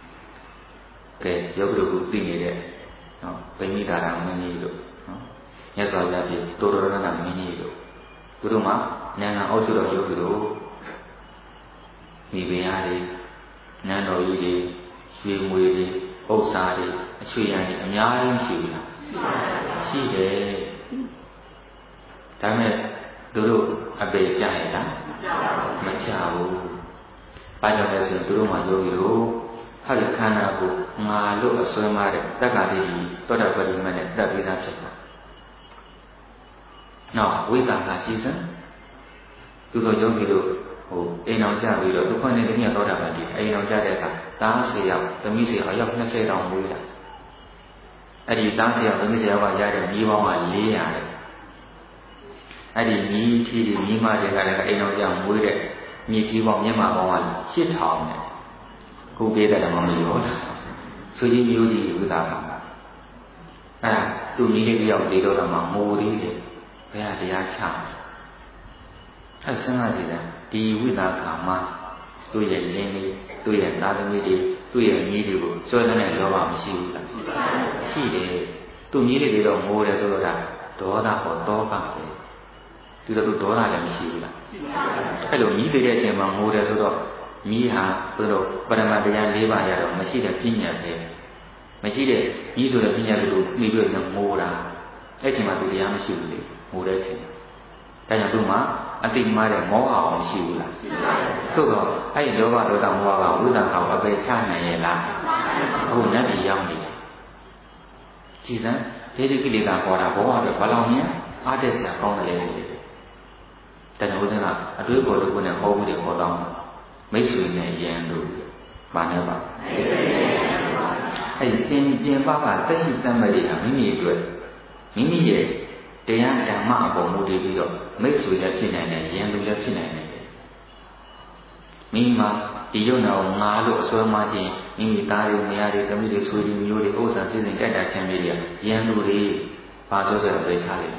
ကဲရုပ်လို့ကိုသိနေတဲ့နော်ဗိမိတာရမင်းကြီးတို့နော်မြတ်စွာဘုရားပြတိုးတော်ရဏမင်းကြီးတို့သူတို့မှာနိုင်ငံအောက်ကျတော်ယောဂီတို့မိဘရားတွေနန်းတော်ကြီးတွေရွှေငွေတွေဥစ္စာတွေအချွေရံတွေအများကြီးရှိဘူးလားရှိတယ်ဒါမဲ့သူတို့အပေပြရလားမချဘူးဘာကြောင့်လဲဆိုရင်သူတို့မှာယောဂီတို့ဟာဒီခန္ဓာကိုငါလို့အစွဲမှားတဲ့တက္ကတိတောတာပတိမနဲ့တက်ပြီးသားဖြစ်တာနောက်ဝိသကာရှိစံသူတို့ယောဂီတို့အိမ်အောင်ကြပြီးတော့သူခွင့်နေတယ်မြတ်သောတာပန်ကြီးအိမ်အောင်ကြတဲ့အခါတား10ယောက်သမီး10ယောက်အယောက်20တောင်မွေးလာအဲ့ဒီတား10ယောက်သမီး10ယောက်ကရတဲ့မြေပေါင်းက400တဲ့အဲ့ဒီမြေကြီးတွေမြေမတွေကလည်းအိမ်အောင်ကြမွေးတဲ့မြေကြီးပေါင်းမြတ်မှာပေါင်းက8000နဲ့ခုပေးတယ်မမလို့ဆိုကြီးမျိုးကြီးဝိသကာအဲ့ဒါသူ့မိလေးတယောက်တည်တော့မှငိုသေးတယ်ဘုရားတရားချအဲ့စဉ်းစားကြည့်တယ်ဒီဝိသကာမှာသူ့ရဲ့ရင်းလေးသူ့ရဲ့သားသမီးတွေသူ့ရဲ့ညီတွေကိုစွဲတဲ့လောဘမရှိဘူးလားရှိတယ်သူ့ညီတွေတော့ငိုတယ်ဆိုတော့ဒါဒေါသဟောတောကပဲသူတို့ဒေါသလည်းမရှိဘူးလားအဲ့လိုညီတဲ့အချိန်မှာငိုတယ်ဆိုတော့ညီဟာသူတို့ပရမတရား၄ပါးရတော့မရှိတဲ့ပြဉ္ညာပဲမရှိတဲ့ညီဆိုတဲ့ပြဉ္ညာတွေကိုမိပြီးတော့ငိုတာအဲ့ချိန်မှာသူတရားမရှိဘူးလေငိုတဲ့အချိန်ဒါကြောင့်သူ့မှာအတိမားတဲ့မောဟအောင်ရှိဘူးလားသို့တော့အဲ့ဒီလောဘဒေါသမောဟကဝိသကာကိုအပယ်ချနိုင်ရဲ့လားအခုနတ်ပြည်ရောက်နေတယ်ကြည်စမ်းဒိဋ္ဌိကိလေသာပေါ်တာဘောဟတော့ဘယ်လောက်များအားတက်စရာကောင်းတယ်လေဒါကြောင့်ဦးဇင်းကအတွေးပေါ်တစ်ခုနဲ့ဟောမှုတွေဟောတော့မိတ်ဆွေနဲ့ယဉ်တို့မာနေပါအဲ့ဒီပြင်ပကတက်ရှိတတ်မဲ့တွေကမိမိအတွက်မိမိရဲ့တရားဓမ္မအပေါ်မူတည်ပြီးတော့မိတ်ဆွေလည်းဖြစ်နိုင်တယ်ယဉ်သူလည်းဖြစ်နိုင်တယ်မိမှာဒီယုံနာကိုငါလို့အစွဲမှားခြင်းမိမိသားတွေမယားတွေသမီးတွေဆွေတွေမျိုးတွေဥစ္စာစည်းစိမ်တက်တာချင်းတွေယဉ်သူတွေပါဆိုဆိုတော့သိချလိုက်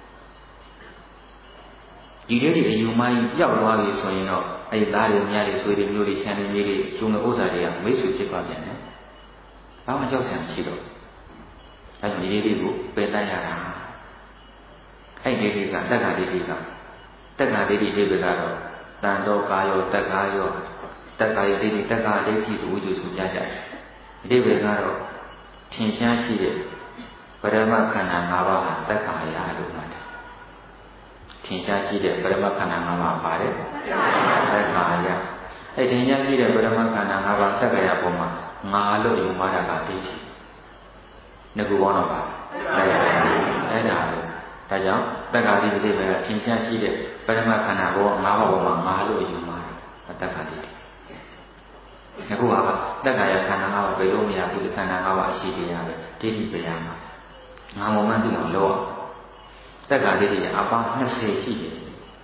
ဒီတွေအယူမိုင်းရောက်သွားပြီဆိုရင်တော့အဲ့ဒီသားတွေမယားတွေဆွေတွေမျိုးတွေချမ်းတွေမျိုးတွေကျုံတဲ့ဥစ္စာတွေကမိတ်ဆွေဖြစ်သွားပြန်တယ်ဘာမှကြောက်စရာမရှိတော့အဲ့ဒီလေးကိုပယ်တတ်ရတာအဲ့ဒီဒိဋ္ဌိကတက္ကဒိဋ္ဌိကတက္ကဒိဋ္ဌိတွေကတော့တန်တော်ကာယောတက္ကာယောတက္ကာယဒိဋ္ဌိတက္ကာဒိဋ္ဌိဆိုဝိဇ္ဇုဆိုကြကြတယ်အဓိပ္ပာယ်ကတော့ထင်ရှားရှိတဲ့ပရမခန္ဓာ၅ပါးဟာတက္ကာယလို့မှတ်တယ်ထင်ရှားရှိတဲ့ပရမခန္ဓာ၅ပါးပါတယ်တက္ကာယအဲ့ထင်ရှားရှိတဲ့ပရမခန္ဓာ၅ပါးတက္ကာယပုံမှာငါလို့ယူမှာတာကဒိဋ္ဌိနှစ်ခုပေါင်းတော့ပါအဲ့ဒါပဲဒါကြောင့်တက္ကာတိတိပဲထင်ရှားရှိတဲ့ပရမခန္ဓာဘော၅ပါးပေါ်မှာငါလို့ယူမှာတက္ကာတိတိအခုကတက္ကာယခန္ဓာ၅ပါးဘယ်လိုမရဘူးခန္ဓာ၅ပါးအရှိတရားပဲဒိဋ္ဌိပယမှာငါမမှန်သိအောင်လုပ်တက္ကာတိတိအပါ20ရှိတယ်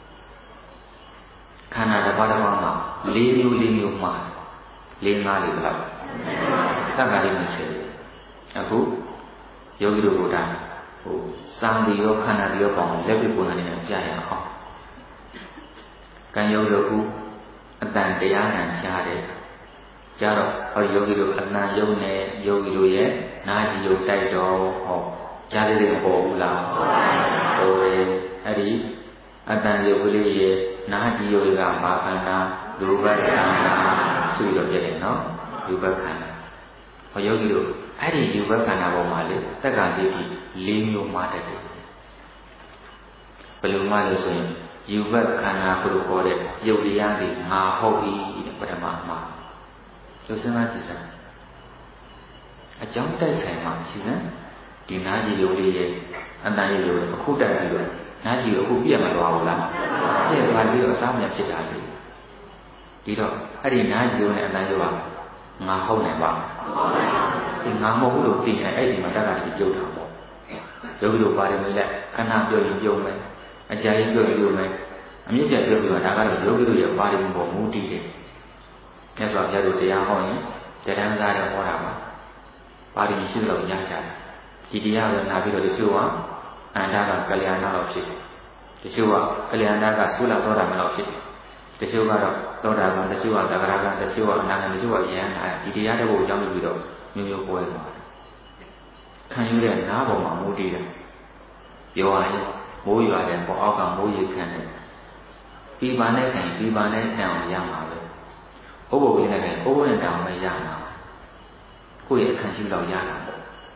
ခန္ဓာတစ်ပါးတစ်ပါးမှာ၄မျိုးမှာ၄-၅လေးလောက်တက္ကာတိ20အခုယောဂီတို့ကစာတိရောခန္ဓာရောပေါင်းလက်ပြပုံနဲ့ပြရအောင်ကံယောဂတို့အတန်တရားနာရှားတယ်ကြတော့ဟောယောဂီတို့အတန်ယုံနဲ့ယောဂီတို့ရဲ့နာကြည်ယုံတိုက်တော့ဟောကြားတဲ့မပေါ်ဘူးလားဟုတ်တယ်အဲ့ဒီအတန်ယုံကလေးရဲ့နာကြည်ယုံကဘာခန္ဓာရူပခန္ဓာသူ့ရောပြတယ်နော်ရူပခန္ဓာဟောယောဂီတို့အဲ့ဒီယူဘခန္ဓာပေါ်မှာလေတက္ကဒိဋ္ဌိ၄မျိုးမှားတတ်တယ်ဘယ်လိုမှလို့ဆိုရင်ယူဘခန္ဓာကိုခေါ်တဲ့ယုတ်တရားတွေငါဟုတ်ပြီတဲ့ပထမမှာကျုပ်စဉ်းစားကြည့်စမ်းအကြောင်းတိုက်ဆိုင်မှာရှိစမ်းဒီနာကြည်ယုတ်လေးရဲ့အတန်ရည်လို့အခုတိုက်ပြီးတော့နာကြည်အခုပြည့်မသွားဘူးလားပြည့်သွားပြီးတော့အစားမြဖြစ်တာလေဒီတော့အဲ့ဒီနာကြည်ယုတ်နဲ့အတန်ရည်ကငါဟုတ်နိုင်ပါဒီငါမဟုတ်ဘူးလို့သိရင်အဲ့ဒီမှာတက္ကတိပြုတ်တာပေါ့ယောဂီတို့ပါတယ်မလဲခဏပြောရင်ပြုတ်မယ်အကြာကြီးပြောရင်ပြုတ်မယ်အမြင့်ပြပြောပြီးတော့ဒါကတော့ယောဂီတို့ရဲ့ပါရမီပေါ်မူတည်တယ်မြတ်စွာဘုရားတို့တရားဟောရင်တရားစားတယ်ဟောတာပါပါရမီရှိလို့ရကြတယ်ဒီတရားကနာပြီးတော့တချို့ကအန္တကကလျာဏလောက်ဖြစ်တယ်တချို့ကကလျာဏကသုလသောတာမလောက်ဖြစ်တယ်တချို့ကတော့သောတာပန်တချို့ကသဂရကတချို့ကအနာဂတ်တချို့ကယဟန်ဒီတရားတစ်ခုကိုကြောင်းပြီးတော့မျိုးမျိုးပွဲသွားခံယူတဲ့နားပေါ်မှာမူတည်တယ်ပြောရရင်မိုးရွာတယ်ပေါ်အောက်ကမိုးရေခမ်းတယ်ပြီးပါနဲ့ခင်ပြီးပါနဲ့တောင်ရမှာပဲဥပုပ်လေးနဲ့ခင်ဥပုပ်နဲ့တောင်ပဲရမှာကိုယ့်ရဲ့အခန့်ရှိတော့ရတာပေါ့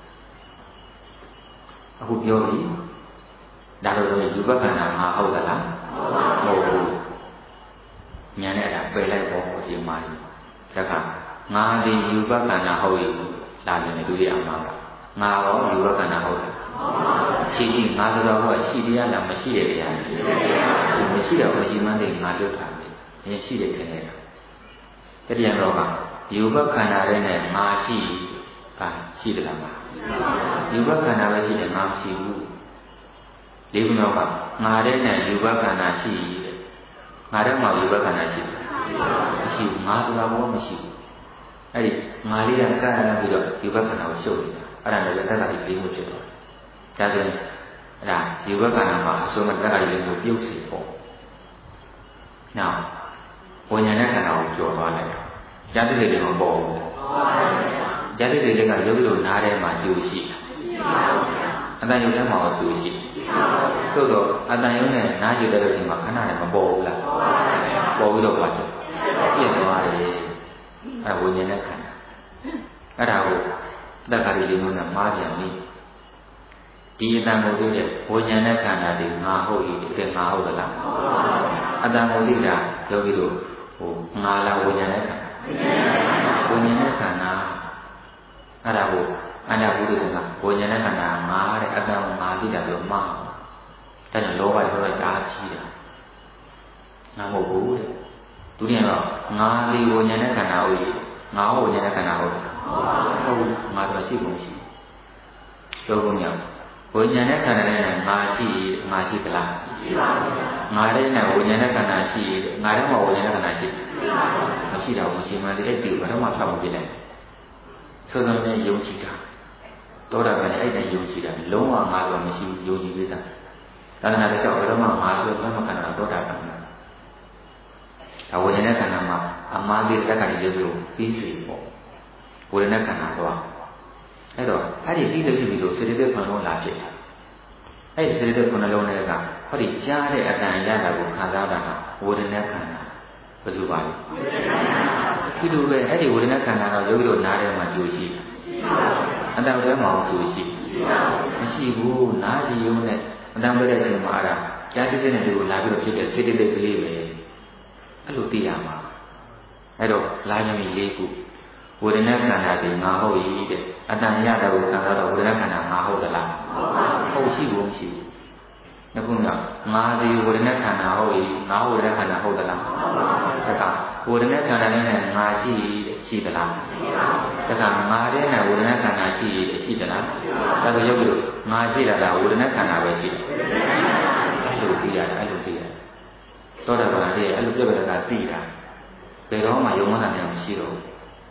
အခုပြောပြီဒါတော့ယူဘခန္ဓာငါဟုတ်သလားမဟုတ်ဘူးညာနဲ့အဲ့ဒါပယ်လိုက်ပေါ့ဒီမှာတခါငါဒီယူဘခန္ဓာဟုတ်ပြီလာတယ်လူတွေအမှားကငါရောယူဘခန္ဓာဟုတ်တယ်ရှိငါဆိုတော့ဟောရှိတရားလားမရှိတဲ့တရားမရှိတော့ဘယ်ရှိမှန်းသိငါလွတ်တာပဲရှိတယ်ထင်တယ်တတိယတော့ကယူဘခန္ဓာရဲ့နဲ့ငါရှိတယ်လားယူဘခန္ဓာပဲရှိတယ်ငါမရှိဘူးဒီခုတော့ကငါတဲ့နဲ့ယူဘခန္ဓာရှိတယ်ငါတဲ့မှာယူဘခန္ဓာရှိတယ်မရှိဘူးငါဆိုတာဘောမရှိဘူးအဲ့ဒီငါလေးကကပ်ရပြီးတော့ယူဘခန္ဓာကိုရှုပ်နေတာအဲ့ဒါလည်းတက္ကတိလေးမျိုးဖြစ်တော့ဒါဆိုရင်အဲ့ဒါယူဘခန္ဓာမှာအစိုးမတက္ကတိလေးမျိုးပြုတ်စီပေါ့နောက်ဝိညာဉ်နဲ့ခန္ဓာကိုကြော်သွားလိုက်တာဇာတိတွေမပေါ်ဘူးဇာတိတွေကရုပ်လို့နားထဲမှာတူရှိအတန်ရုပ်ထဲမှာတူရှိသို့တော့အတန်ရုပ်နဲ့နားကြည့်တဲ့ဒီမှာခဏနဲ့မပေါ်ဘူးလားပေါ်ပြီးတော့ပါတယ်ပြည့်သွားတယ်အဲဝိညာဉ်နဲ့ခန္ဓာအဲ့ဒါကိုတက္ကတိလေးမျိုးနဲ့မှားပြန်ပြီဒီအတန်ကိုသိတဲ့ဝိညာဉ်နဲ့ခန္ဓာတွေငါဟုတ်၏တကယ်ငါဟုတ်သလားအတန်ကိုသိတာယောဂီတို့ငါလားဝိညာဉ်နဲ့ခန္ဓာဝိညာဉ်နဲ့ခန္ဓာအဲ့ဒါကိုအနာဘုဒ္ဓကဝိညာဉ်နဲ့ခန္ဓာငါတဲ့အတန်ကိုငါသိတာလို့မှားဒါကြောင့်လောဘတွေတော့ကြားချီးတာငါမဟုတ်ဘူးတဲ့ဒုတိယတော့ငါဒီဝိညာဉ်နဲ့ခန္ဓာဟုတ်၏ငါဝိညာဉ်နဲ့ခန္ဓာဟုတ်ဟုတ်ငါတော့ရှိပုံရှိပြောကုန်ရဝိညာဉ်နဲ့ခန္ဓာနဲ့ငါရှိသလားရှိပါဘူးငါတဲ့နဲ့ဝိညာဉ်နဲ့ခန္ဓာရှိငါတဲ့မှာဝိညာဉ်နဲ့ခန္ဓာရှိမရှိတော့ဘူးရှင်မလေးအဲ့ဒီဘာတော့မှဖတ်မပြနိုင်ဆိုတော့လည်းယုံကြည်တာတောတာပဲအဲ့ဒါယုံကြည်တာလုံးဝငါတော့မရှိဘူးယုံကြည်ပြီးသားသာသနာ့ကြောင့်ဘယ်တော့မှငါဆိုဘယ်မှခန္ဓာတောတာကံအဝိညာဉ်နဲ့ခန္ဓာမှာအမှားလေးတက်ကတည်းကရုပ်လို့ပြီးစီပေါ့ဝိညာဉ်နဲ့ခန္ဓာတော့အဲ့တော့အဲ့ဒီပြီးလို့ပြီးဆိုစေတသိက်ခုနှလုံးလာဖြစ်တယ်အဲ့ဒီစေတသိက်ခုနှလုံးတွေကဟောဒီကြားတဲ့အတန်ရတာကိုခံစားတာကဝိညာဉ်နဲ့ခန္ဓာဘယ်လိုပါလဲဒီလိုပဲအဲ့ဒီဝိညာဉ်နဲ့ခန္ဓာတော့ယောဂီတို့နားထဲမှာကြိုရှိအတန်ထဲမှာကြိုရှိမရှိဘူးနားကြည့်ရုံနဲ့အတန်ပဲတဲ့ချိန်မှာအဲ့ဒါကြားတဲ့တဲ့တွေကိုလာပြီးတော့ဖြစ်တဲ့စေတသိက်ကလေးပဲအဲ့လိုသိရမှာအဲ့တော့လာရင်၄ခုဝေဒနာခန္ဓာတွေငါဟုတ်၏တဲ့အတန်ရတာကိုခံစားတော့ဝေဒနာခန္ဓာငါဟုတ်သလားဟုတ်ရှိဘူးမရှိဘူးအခုကငါဒီဝေဒနာခန္ဓာဟုတ်၏ငါဝေဒနာခန္ဓာဟုတ်သလားတခါဝေဒနာခန္ဓာနဲ့ငါရှိသလားတခါငါတဲ့နဲ့ဝေဒနာခန္ဓာရှိသလားဒါဆိုရုပ်လို့ငါရှိတာလားဝေဒနာခန္ဓာပဲရှိတယ်အဲ့လိုသိရတယ်အဲ့လိုသိရတယ်သောတာပန်ရဲ့အဲ့လိုပြည့်ပြည့်ကသိတာဘယ်တော့မှယုံမှန်းတာမရှိတော့ဘူး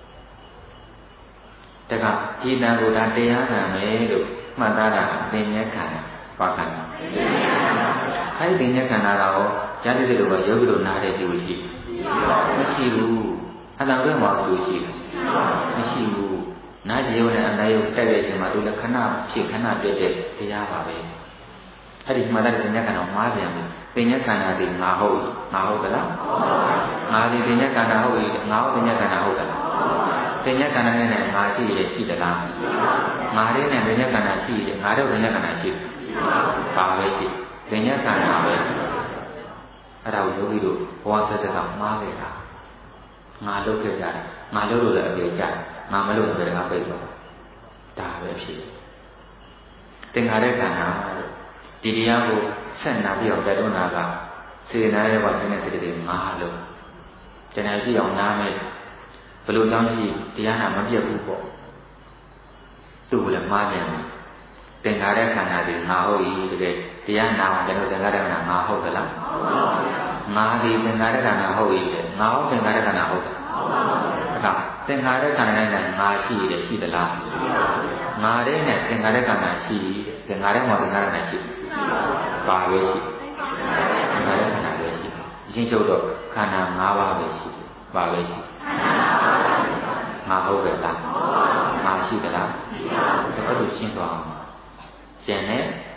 တခါဒီတန်ကိုဒါတရားနာမယ်လို့မှတ်သားတာသင်္ညခန္ဓာပါခန္ဓာအဲ့ဒီသင်္ညခန္ဓာတော့ဉာဏ်တိစိတ်လိုပဲယောဂီတို့နားတဲ့သူရှိမရှိဘူးအတန်တွဲမှာသူရှိမရှိဘူးနားကြည်ရုံနဲ့အတန်ရုပ်တက်တဲ့အချိန်မှာသူလည်းခဏဖြစ်ခဏပြည့်တဲ့တရားပါပဲအဲ့ဒီမှတ်သားတဲ့သင်္ညခန္ဓာမှားပြန်ပြီသင်္ညခန္ဓာဒီငါဟုတ်သလားငါဒီသင်္ညခန္ဓာဟုတ်ငါဟုတ်သင်္ညခန္ဓာဟုတ်သလားသင်္ညခန္ဓာနဲ့ငါရှိသလားငါလေးနဲ့သင်္ညခန္ဓာရှိတယ်ငါတို့သင်္ညခန္ဓာရှိပါပဲရှိသင်္ညခန္ဓာပဲအဲ့ဒါကိုယောဂီတို့ဘဝဆက်ဆက်ကမှားခဲ့တာငါလုပ်ခဲ့ကြတယ်ငါလုပ်လို့လည်းအပြေကြတယ်ငါမလုပ်လို့လည်းငါပိတ်တော့ဒါပဲဖြစ်သင်္ခါရခန္ဓာဒီတရားကိုဆက်နာပြီးတော့ပြတ်တော့တာကစေနာရဲ့ဘာသိနေစေတဲ့ငါလို့တဏှာပြည့်အောင်နားမယ်ဘယ်လိုကြောင့်ရှိတရားနာမပြတ်ဘူးပေါ့သူ့ကိုလည်းမှားပြန်တယ်သင်္ခါရခန္ဓာတွေငါဟုတ်၏တကယ်တရားနာအောင်ကျွန်တော်သင်္ခါရခန္ဓာငါဟုတ်သလားငါဒီသင်္ခါရခန္ဓာဟုတ်၏ငါဟုတ်သင်္ခါရခန္ဓာဟုတ်တယ်ဒါကသင်္ခါရခန္ဓာနဲ့ငါရှိသလားငါတဲ့နဲ့သင်္ခါရခန္ဓာရှိသင်္ခါရမှာသင်္ခါရခန္ဓာရှိပါပဲရှိသင်္ခါရခန္ဓာပဲရှိရင်းချုပ်တော့ခန္ဓာ၅ပါးပဲရှိပါပဲရှိငါဟုတ်တယ်လားငါရှိသလားအဲ့လိုရှင်းသွားအောင်ကျန်တဲ့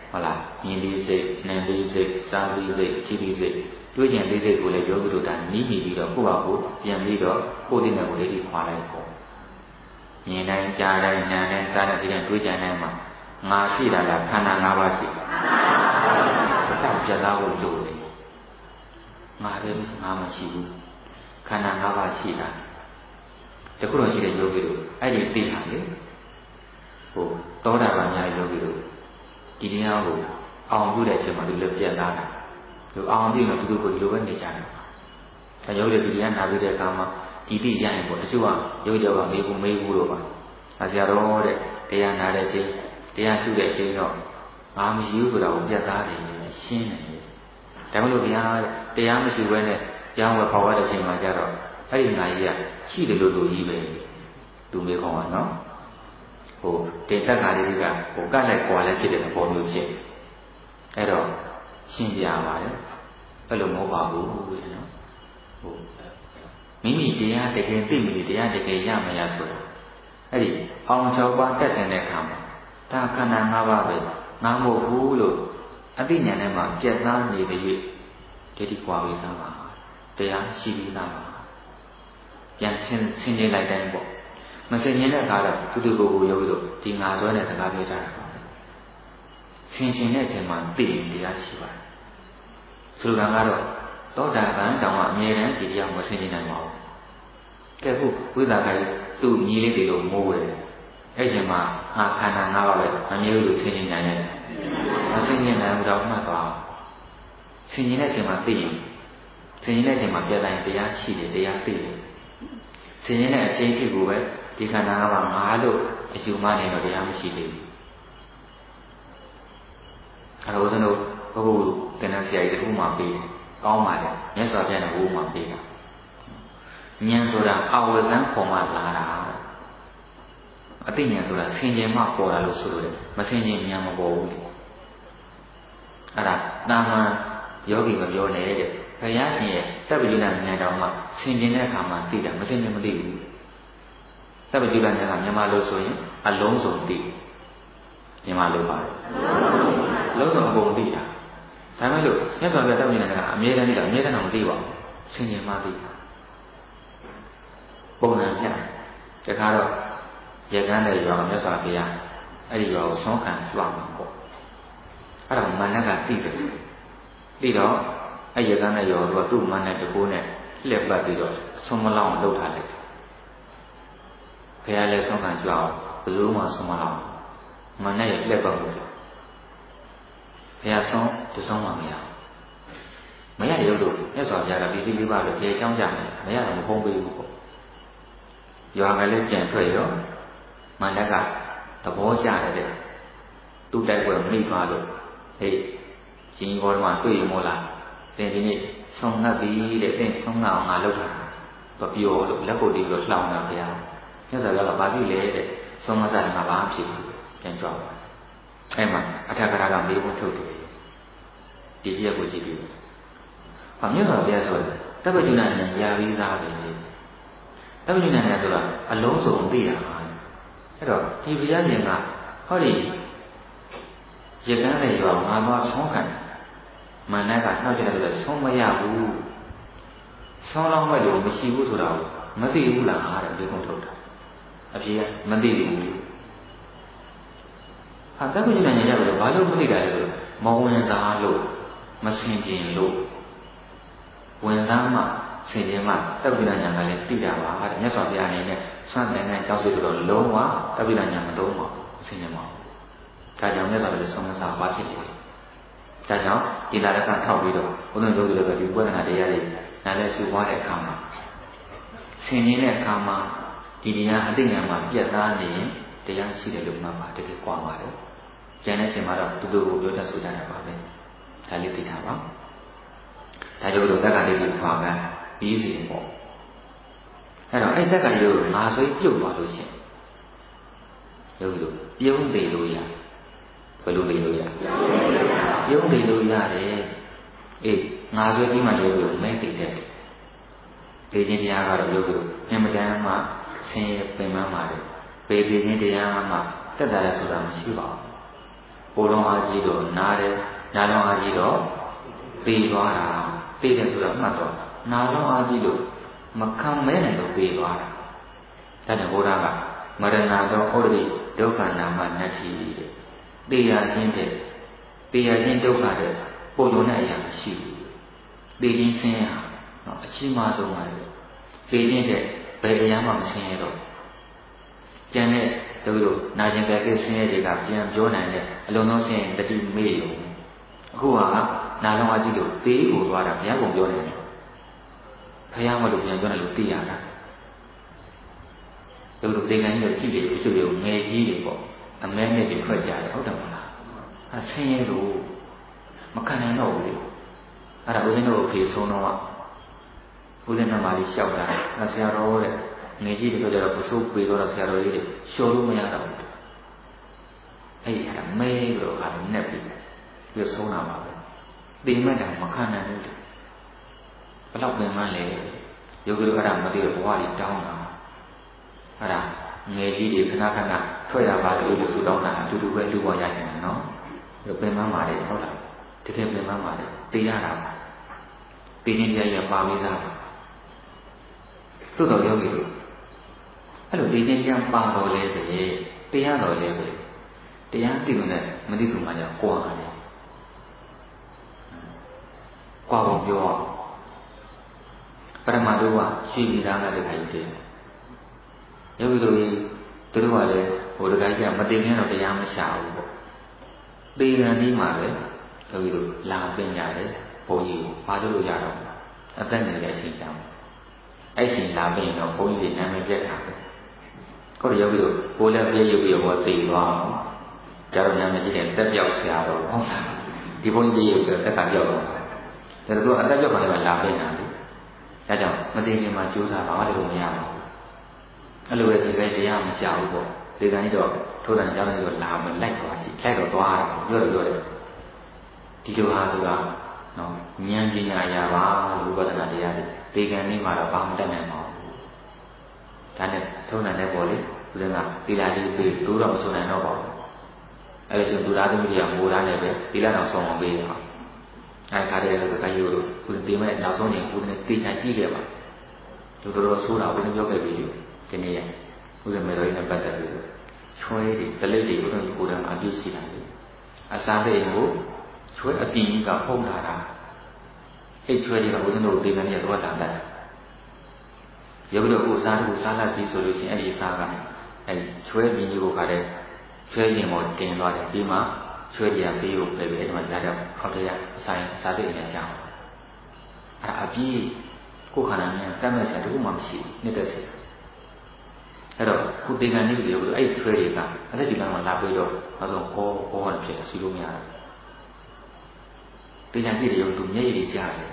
ဟုတ်လားမြင်လေးစိတ်နာမ်လေးစိတ်စားလေးစိတ်ကြည့်လေးစိတ်တွေးကြံလေးစိတ်ကိုလည်းယောဂီတို့ကနီးမိပြီးတော့ကိုယ့်ဘာကိုပြန်ပြီးတော့ကိုယ်တင်တဲ့ကိုလေးခွာလိုက်ပေါ့မြင်တိုင်းကြားတိုင်းနားတိုင်းစားတဲ့ဒီကတွေးကြံတိုင်းမှာငါရှိတာလားခန္ဓာ၅ပါးရှိတာတောက်ပြတ်သားဖို့လိုတယ်ငါလည်းငါမရှိဘူးခန္ဓာ၅ပါးရှိတာတခုတော့ရှိတဲ့ယောဂီတို့အဲ့ဒီသိတာလေဟိုသောတာပန်များယောဂီတို့ဒီတရားကိုအောင်ပြုတဲ့အချိန်မှာဒီလိုပြတ်သားတာသူအောင်ပြုလို့သူတို့ကိုဒီလိုပဲနေကြတယ်ဒါယောဂီတို့ဒီတရားနာပြီးတဲ့အခါမှာဒီသိရရင်ပေါ့တချို့ကယောဂီတော်ကမေးဘူးလို့ပါဆရာတော်တဲ့တရားနာတဲ့အချိန်တရားရှုတဲ့အချိန်တော့ငါမရှိဘူးဆိုတာကိုပြတ်သားတယ်ရှင်းတယ်ဒါမှမဟုတ်တရားမရှိဘဲနဲ့ကျောင်းဝယ်ပေါ်ရတဲ့အချိန်မှာကျတော့အဲ့ဒီငါကြီးကရှိတယ်လို့ကြီးပဲသူမေးခေါ်ပါနော်ဟိုတင်တက်ကလေးကဟိုကတ်လိုက်ပေါ်လဲဖြစ်တဲ့ပုံမျိုးဖြစ်အဲ့တော့ရှင်းပြပါတယ်အဲ့လိုမဟုတ်ပါဘူးနော်ဟိုမိမိတရားတကယ်သိမိတရားတကယ်ရမရဆိုတာအဲ့ဒီအောင်6ပါးတက်တဲ့အခါမှာဒါခန္ဓာ၅ပါးပဲငါမဟုတ်ဘူးလို့အသိဉာဏ်နဲ့မှပြတ်သားနေတဲ့၍ဒိဋ္ဌိကွာဝေသမှာတရားရှိပြီးသားပါပြန်ဆင်းနေလိုက်တိုင်းပေါ့မဆင်ញင်တဲ့အခါတော့သူတို့ကိုယ်ယောဂီတို့ဒီငါဆွဲတဲ့စကားပြောကြတာပါဆင်ခြင်တဲ့အချိန်မှာသိရင်တရားရှိပါတယ်ဆိုလိုတာကတော့သောတာပန်တောင်မှအမြဲတမ်းဒီတရားမဆင်ခြင်နိုင်ပါဘူးကဲခုဝိသကကြီးသူ့ညီလေးတွေလို့မိုးတယ်အဲ့ချိန်မှာငါခန္ဓာ၅ပါးပဲမမြဲဘူးလို့ဆင်ခြင်နိုင်တယ်မဆင်ခြင်နိုင်ဘူးတော့မှတ်သွားဆင်ခြင်တဲ့အချိန်မှာသိရင်ဆင်ခြင်တဲ့အချိန်မှာပြတ်တိုင်းတရားရှိတယ်တရားသိတယ်ဆင်ခြင်တဲ့အချိန်ဖြစ်ကိုပဲဒီခန္ဓာ၅ပါးငါလို့အယူမှနေတော့တရားမရှိသေးဘူးအဲ့တော့ဦးဇင်းတို့ဘုရားတင်တဲ့ဆရာကြီးတခုမှပေးတယ်ကောင်းပါလေမြတ်စွာဘုရားနဲ့ဘုရားမှပေးတာဉာဏ်ဆိုတာအာဝဇံခေါ်မှလာတာအသိဉာဏ်ဆိုတာဆင်ခြင်မှပေါ်လာလို့ဆိုလို့မဆင်ခြင်ဉာဏ်မပေါ်ဘူးအဲ့ဒါတာမန်ယောဂီမပြောနဲ့တဲ့ဘုရားရှင်ရဲ့တပ္ပယုဏဉာဏ်တော်မှာဆင်ခြင်တဲ့အခါမှာသိတာမဆင်ခြင်မသိဘူးတပ္ပယုဏဉာဏ်ကမြန်မာလို့ဆိုရင်အလုံးစုံသိမြန်မာလို့ပါတယ်လုံးစုံအကုန်သိတာဒါမဲ့လို့မြတ်စွာဘုရားတပ္ပယုဏဉာဏ်ကအမြဲတမ်းသိတာအမြဲတမ်းတော့မသိပါဘူးဆင်ခြင်မှသိတာပုံစံပြတခါတော့ရကန်းတဲ့ရွာမြတ်စွာဘုရားအဲ့ဒီရွာကိုဆုံးခံကြွမှာပေါ့အဲ့ဒါမန္တကသိတယ်သိတော့အဲ့ရကန်းတဲ့ရွာကသူ့မန္တတကိုးနဲ့လှက်ပတ်ပြီးတော့ဆုံးမလောင်းလှုပ်ထားလိုက်ဘုရားလည်းဆုံးခံကြွအောင်ဘယ်သူမှဆုံးမလောင်းမန္တရဲ့လှက်ပတ်လို့ဘုရားဆုံးတဆုံးမှမရမရရုပ်လို့မြတ်စွာဘုရားကဒီစီလေးပါလို့ကြေချောင်းကြတယ်မရတော့မဖုံးပေးဘူးပေါ့ရွာကလေးပြန်ထွက်ရောမန္တကသဘောကျတဲ့သူ့တိုက်ပွဲမိသွားလို့ဟေးရှင်ဘောဓမတွေ့ရမို့လားသင်ဒီနေ့ဆုံးငတ်ပြီတဲ့သင်ဆုံးငတ်အောင်ငါလုပ်တာမပြောလို့လက်ကိုတီးပြီးတော့လှောင်တာဗျာမြတ်စွာဘုရားကဘာဖြစ်လဲတဲ့ဆုံးမစားတယ်ငါဘာဖြစ်ဘူးပြန်ကြွပါအဲ့မှာအထက်ကရာကမေးဖို့ထုတ်တယ်ဒီပြက်ကိုကြည့်ပြီးဟာမြတ်စွာဘုရားဆိုတပ္ပဉာဏ်နဲ့ရာပြီးသားပဲတပ္ပဉာဏ်နဲ့ဆိုတာအလုံးစုံသိတာပါအဲ့တော့ဒီဘုရားရှင်ကဟောဒီရကန်းတဲ့ရွာငါသွားဆုံးခံမန္တကနှောက်ကြတယ်လို့ဆုံးမရဘူးဆုံးလောက်မဲ့လို့မရှိဘူးဆိုတာကိုမသိဘူးလားဟာတဲ့ဒီကုန်းထုတ်တာအပြေကမသိဘူးဟာတပ္ပဉာဏ်နဲ့ရပြီဘာလို့မသိတာလဲဆိုမဝင်စားလို့မဆင်ခြင်လို့ဝင်စားမှဆင်ခြင်မှတပ္ပဉာဏ်ကလည်းသိတာပါတဲ့မြတ်စွာဘုရားအနေနဲ့စံတယ်နဲ့ကြောက်စိတ်တော့လုံးဝတပ္ပဉာဏ်မသုံးပါဘူးဆင်ခြင်ပါဒါကြောင့်လည်းတော့လည်းဆုံးမစားပါဖြစ်တယ်ဒါကြောင့်ဒီလာရကထောက်ပြီးတော့ဘုန်းတော်တို့လည်းပဲဒီဝိပဿနာတရားတွေနားလည်ရှုပွားတဲ့အခါမှာဆင်ခြင်တဲ့အခါမှာဒီတရားအသိဉာဏ်မှာပြတ်သားနေရင်တရားရှိတယ်လို့မှတ်ပါတကယ်ကွာပါတယ်ကျန်တဲ့အချိန်မှာတော့တူတူကိုပြောတတ်ဆိုတတ်တာပါပဲဒါလေးသိတာပါဒါကြောင့်တို့တက္ကလေးကိုခွာကပြီးစီပေါ့အဲ့တော့အဲ့တက္ကလေးကိုငါဆိုပြုတ်သွားလို့ရှိရင်ရုပ်လို့ပြုံးတယ်လို့ရဘယ်လိုသိလို့ရပြုံးတယ်လို့ရတယ်အေးငါဆိုဒီမှာရုပ်လို့မဲသိတယ်ဒီချင်းတရားကတော့ရုပ်လို့အမှန်တမ်းမှဆင်းရဲပင်ပန်းပါတယ်ပေခြင်းတရားမှတက်တာလဲဆိုတာမရှိပါဘူးကိုယ်လုံးအားကြီးတော့နားတယ်နားလုံးအားကြီးတော့ပေးသွားတာပေးတယ်ဆိုတော့မှတ်တော့နားလုံးအားကြီးလို့မခံမဲနိုင်လို့ပေးသွားတာဒါကြောင့်ဘုရားကမရဏတော့ဩရိဒုက္ခနာမနတ္ထိတဲ့တရားချင်းတဲ့တရားချင်းဒုက္ခတဲ့ပုံလုံးနဲ့အရာမရှိဘူးသိချင်းဆင်းရဲနော်အချင်းမဆုံးပါလေသိချင်းတဲ့ဘယ်တရားမှမဆင်းရဲတော့ကျန်တဲ့တို့နာကျင်ကြတဲ့ဆင်းရဲတွေကပြန်ပြောနိုင်တဲ့အလုံးစုံဆင်းရဲတတိမေ့ရုံအခုကနာလုံးအကြည့်လို့သေကိုသွားတာဘုရားကပြောနေတယ်ဘုရားမလို့ပြန်ပြောတယ်လို့သိရတာတို့သေကန်ကြီးကိုကြည့်တယ်သူတို့ငယ်ကြီးတွေပေါ့အမဲနဲ့တွေထွက်ကြတယ်ဟုတ်တယ်မလားအဲဆင်းရဲလို့မခံနိုင်တော့ဘူးလေအဲ့ဒါဦးဇင်းတို့ဖေဆုံးတော့ဦးဇင်းတို့မှလေးလျှောက်တာအဲဆရာတော်တဲ့ငယ်ကြီးတွေကြတော့ပစိုးပေတော့ဆရာတော်ကြီးတွေလျှော်လို့မရတော့ဘူးအဲ့ဒီအဲ့ဒါမဲပြီးတော့ဟာနဲ့ပြီးဆုံးတာပါပဲသိမှတ်တာမခံနိုင်ဘူးဘယ်တော့ပြန်မှန်းလဲယောဂီတို့အဲ့ဒါမသိတော့ဘဝကြီးတောင်းတာအဲ့ဒါငယ်ကြီးတွေခဏခဏထွက်ရပါလို့ဆူတောင်းတာအတူတူပဲလူပေါ်ရချင်တယ်နော်ဒီပြန်မှန်းပါလေဟုတ်လားတကယ်ပြန်မှန်းပါလေသိရတာသိနေကြရပါဝိစားသို့တော်ယောဂီတို့အဲ့လိုသိချင်းပြန်ပါတော့လဲပဲတရားတော်လဲပဲတရားသိလို့နဲ့မသိဆိုမှကြောင့်ကြွားတယ်ကြွားဖို့ပြောပရမတို့ကရှိပြီးသားနဲ့တခါကြီးတယ်ယောဂီတို့သူတို့ကလည်းဟိုတခါကြီးကမသိခင်တော့တရားမရှာဘူးပေါ့သေရန်ဒီမှာပဲယောဂီတို့လာပင်ကြတယ်ဘုန်းကြီးဘာလို့ရတော့အသက်နဲ့လည်းရှိကြတယ်အဲ့ရှင်လာပင်တော့ဘုန်းကြီးနာမည်ပြတ်တာပဲကိုယ်ယောဂီတို့ကိုယ်လည်းပြေးရုပ်ပြီးတော့သိသွားအောင်ဒါတော့နာမည်ကြီးတယ်တက်ပြောက်ဆရာတော်ဟုတ်လားဒီဘုန်းကြီးပြေးရုပ်ပြီးတက်ကပြောက်တော့ဒါတို့အသက်ပြောက်ကလည်းလာပင်တာလေဒါကြောင့်မသိခင်မှာကြိုးစားပါလို့မရဘူးအဲ့လိုပဲဒီကိတရားမရှာဘူးပေါ့ဒီကနေ့တော့ထိုးတယ်ကြောင်းလည်းလာမလိုက်သွားကြည့်လိုက်တော့သွားပြောတယ်ဒီလိုဟာဆိုတာနော်ဉာဏ်ပညာရပါလို့ဝိပဿနာတရားတွေဒီကနေ့မှာတော့ဘာမှတတ်နိုင်မှာဘူးဒါနဲ့ထုံးတယ်လည်းပေါ့လေဦးဇင်းကသီလလေးပေးတိုးတော့မဆုံးနိုင်တော့ပါဘူးအဲ့ဒါကြောင့်ဒုရာသမီးတွေကမိုးသားနဲ့ပဲသီလတော်ဆောင်အောင်ပေးတာအဲ့ခါတည်းလည်းကယူလို့ဦးဇင်းပေးမဲ့နောက်ဆုံးနေဦးဇင်းသိချင်ကြည့်ခဲ့ပါတို့တော်ဆိုးတာဦးဇင်းပြောခဲ့ပြီဒီနေ့ရဦးဇင်းမေတော်ကြီးနဲ့ပတ်သက်ပြီးချွဲတွေတလိပ်တွေဦးဇင်းကိုယ်တိုင်အပြည့်ရှိတာလေအစားတဲ့ကိုချွဲအပြင်းကြီးကဖုံးလာတာအဲ့ချွဲတွေကဦးဇင်းတို့ဒီကနေ့တော့တာတယ်ယောဂီတို့ကိုစားလို့စားလိုက်ပြီဆိုလို့ရှိရင်အဲ့ဒီစားကအဲ့ချွဲပြင်းကြီးကိုခါတဲ့ချွဲရင်ပေါ်တင်သွားတယ်ပြီးမှချွဲတွေကပေးဖို့ပဲအဲ့ဒီမှာကြားတော့ခေါက်တရားဆိုင်စားတဲ့နေရာကြောင်းအဲ့အပြည့်ကိုခန္ဓာနဲ့တတ်မဲ့ဆရာတခုမှမရှိနေတဲ့ဆရာအဲ့တော့ခုတေကန်နေပြီလို့အဲ့ချွဲတွေကအသက်ကြီးကမှလာပြီးတော့ဘာလို့ကောဖြစ်တယ်စီလို့မရဘူးတေကန်ပြည့်တယ်ရုပ်သူမျက်ရည်တွေကြားတယ်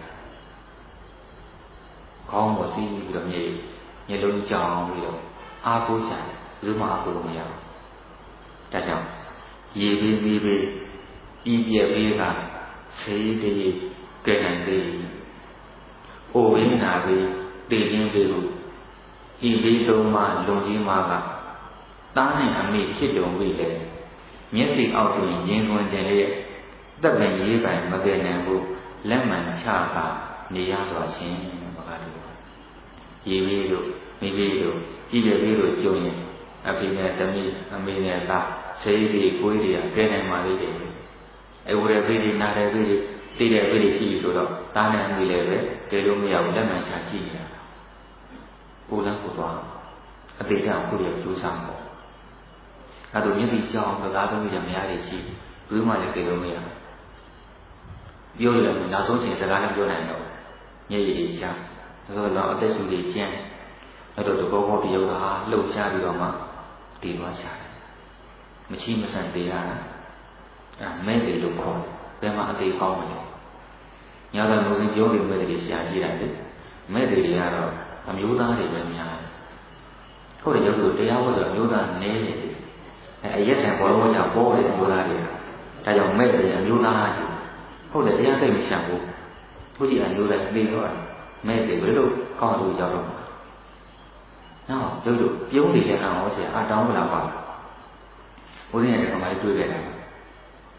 ခေါင်းပေါ်စီးပြီးတော့မျက်လုံးကြောင်ပြီးတော့အားကိုးရှာတယ်ဘယ်သူမှအားကိုးလို့မရဘူးဒါကြောင့်ရေပေးပြီးပြီးပြည့်ပေးကဆေးတည်းကဲနိုင်သေးအိုဝင်းနာပြီးတည်ခြင်းသေးလို့ဤလေးသုံးမှလုံကြီးမှကတားနဲ့အမိဖြစ်တုံပြီလေမျက်စိအောက်တွင်ရင်ခွင်တယ်ရဲ့သက်ပင်ရေးပိုင်မကယ်နိုင်ဘူးလက်မှန်ချကနေရစွာရှင်မကားလို့ရေဝေးတို့မိဝေးတို့ဤရဝေးတို့ကြုံရင်အဖေနဲ့တမီးအမေနဲ့သားဆေးတွေကိုယ်တွေကကဲနိုင်မှလေးတယ်အဝရပေးတွေနာတယ်ပေးတွေသိတဲ့ပေးတွေရှိပြီဆိုတော့တားနဲ့အမိလည်းပဲကဲလို့မရဘူးလက်မှန်ချကြည့်နေတာကိုယ်လည်းကိုသွားအသေးချောင်းကိုရကျိုးစားပေါ့အဲဒါမျက်စိကြောင်သလားသမီးတွေမရည်ရှိဘူးမှလည်းကဲလို့မရဘူးပြောရရင်နောက်ဆုံးချိန်စကားလည်းပြောနိုင်တော့မျက်ရည်ချဒါဆိုတော့အသက်ရှူတွေကျန်းအဲ့တော့တဘောဘောတယောက်ဟာလှုပ်ရှားပြီးတော့မှတည်သွားရှာတယ်မချီမဆန်သေးရတာအဲမဲ့တယ်လို့ခေါ်တယ်ဘယ်မှာအသေးကောင်းမလဲညတော့လူစီပြောပြီးမဲ့တယ်ရှာကြည့်တယ်လေမဲ့တယ်တွေကတော့အမျိုးသားတွေပဲများတယ်ဟုတ်တယ်ရောက်လို့တရားဝတ်ဆိုအမျိုးသားနည်းတယ်အရက်ဆံဘောလုံးကြောင့်ပေါ်တယ်အမျိုးသားတွေဒါကြောင့်မဲ့တယ်အမျိုးသားကြီးဟုတ်တယ်တရားသိမရှာဘူးဘုရားအမျိုးသားနေတော့မဲ့တယ်ဘယ်လိုကောင်းလို့ရောက်တော့နောက်တို့ပြုံးနေတဲ့အောင်ဟောဆရာအတောင်းမလားပါဘုရားရဲ့ကမှတွေ့ခဲ့တယ်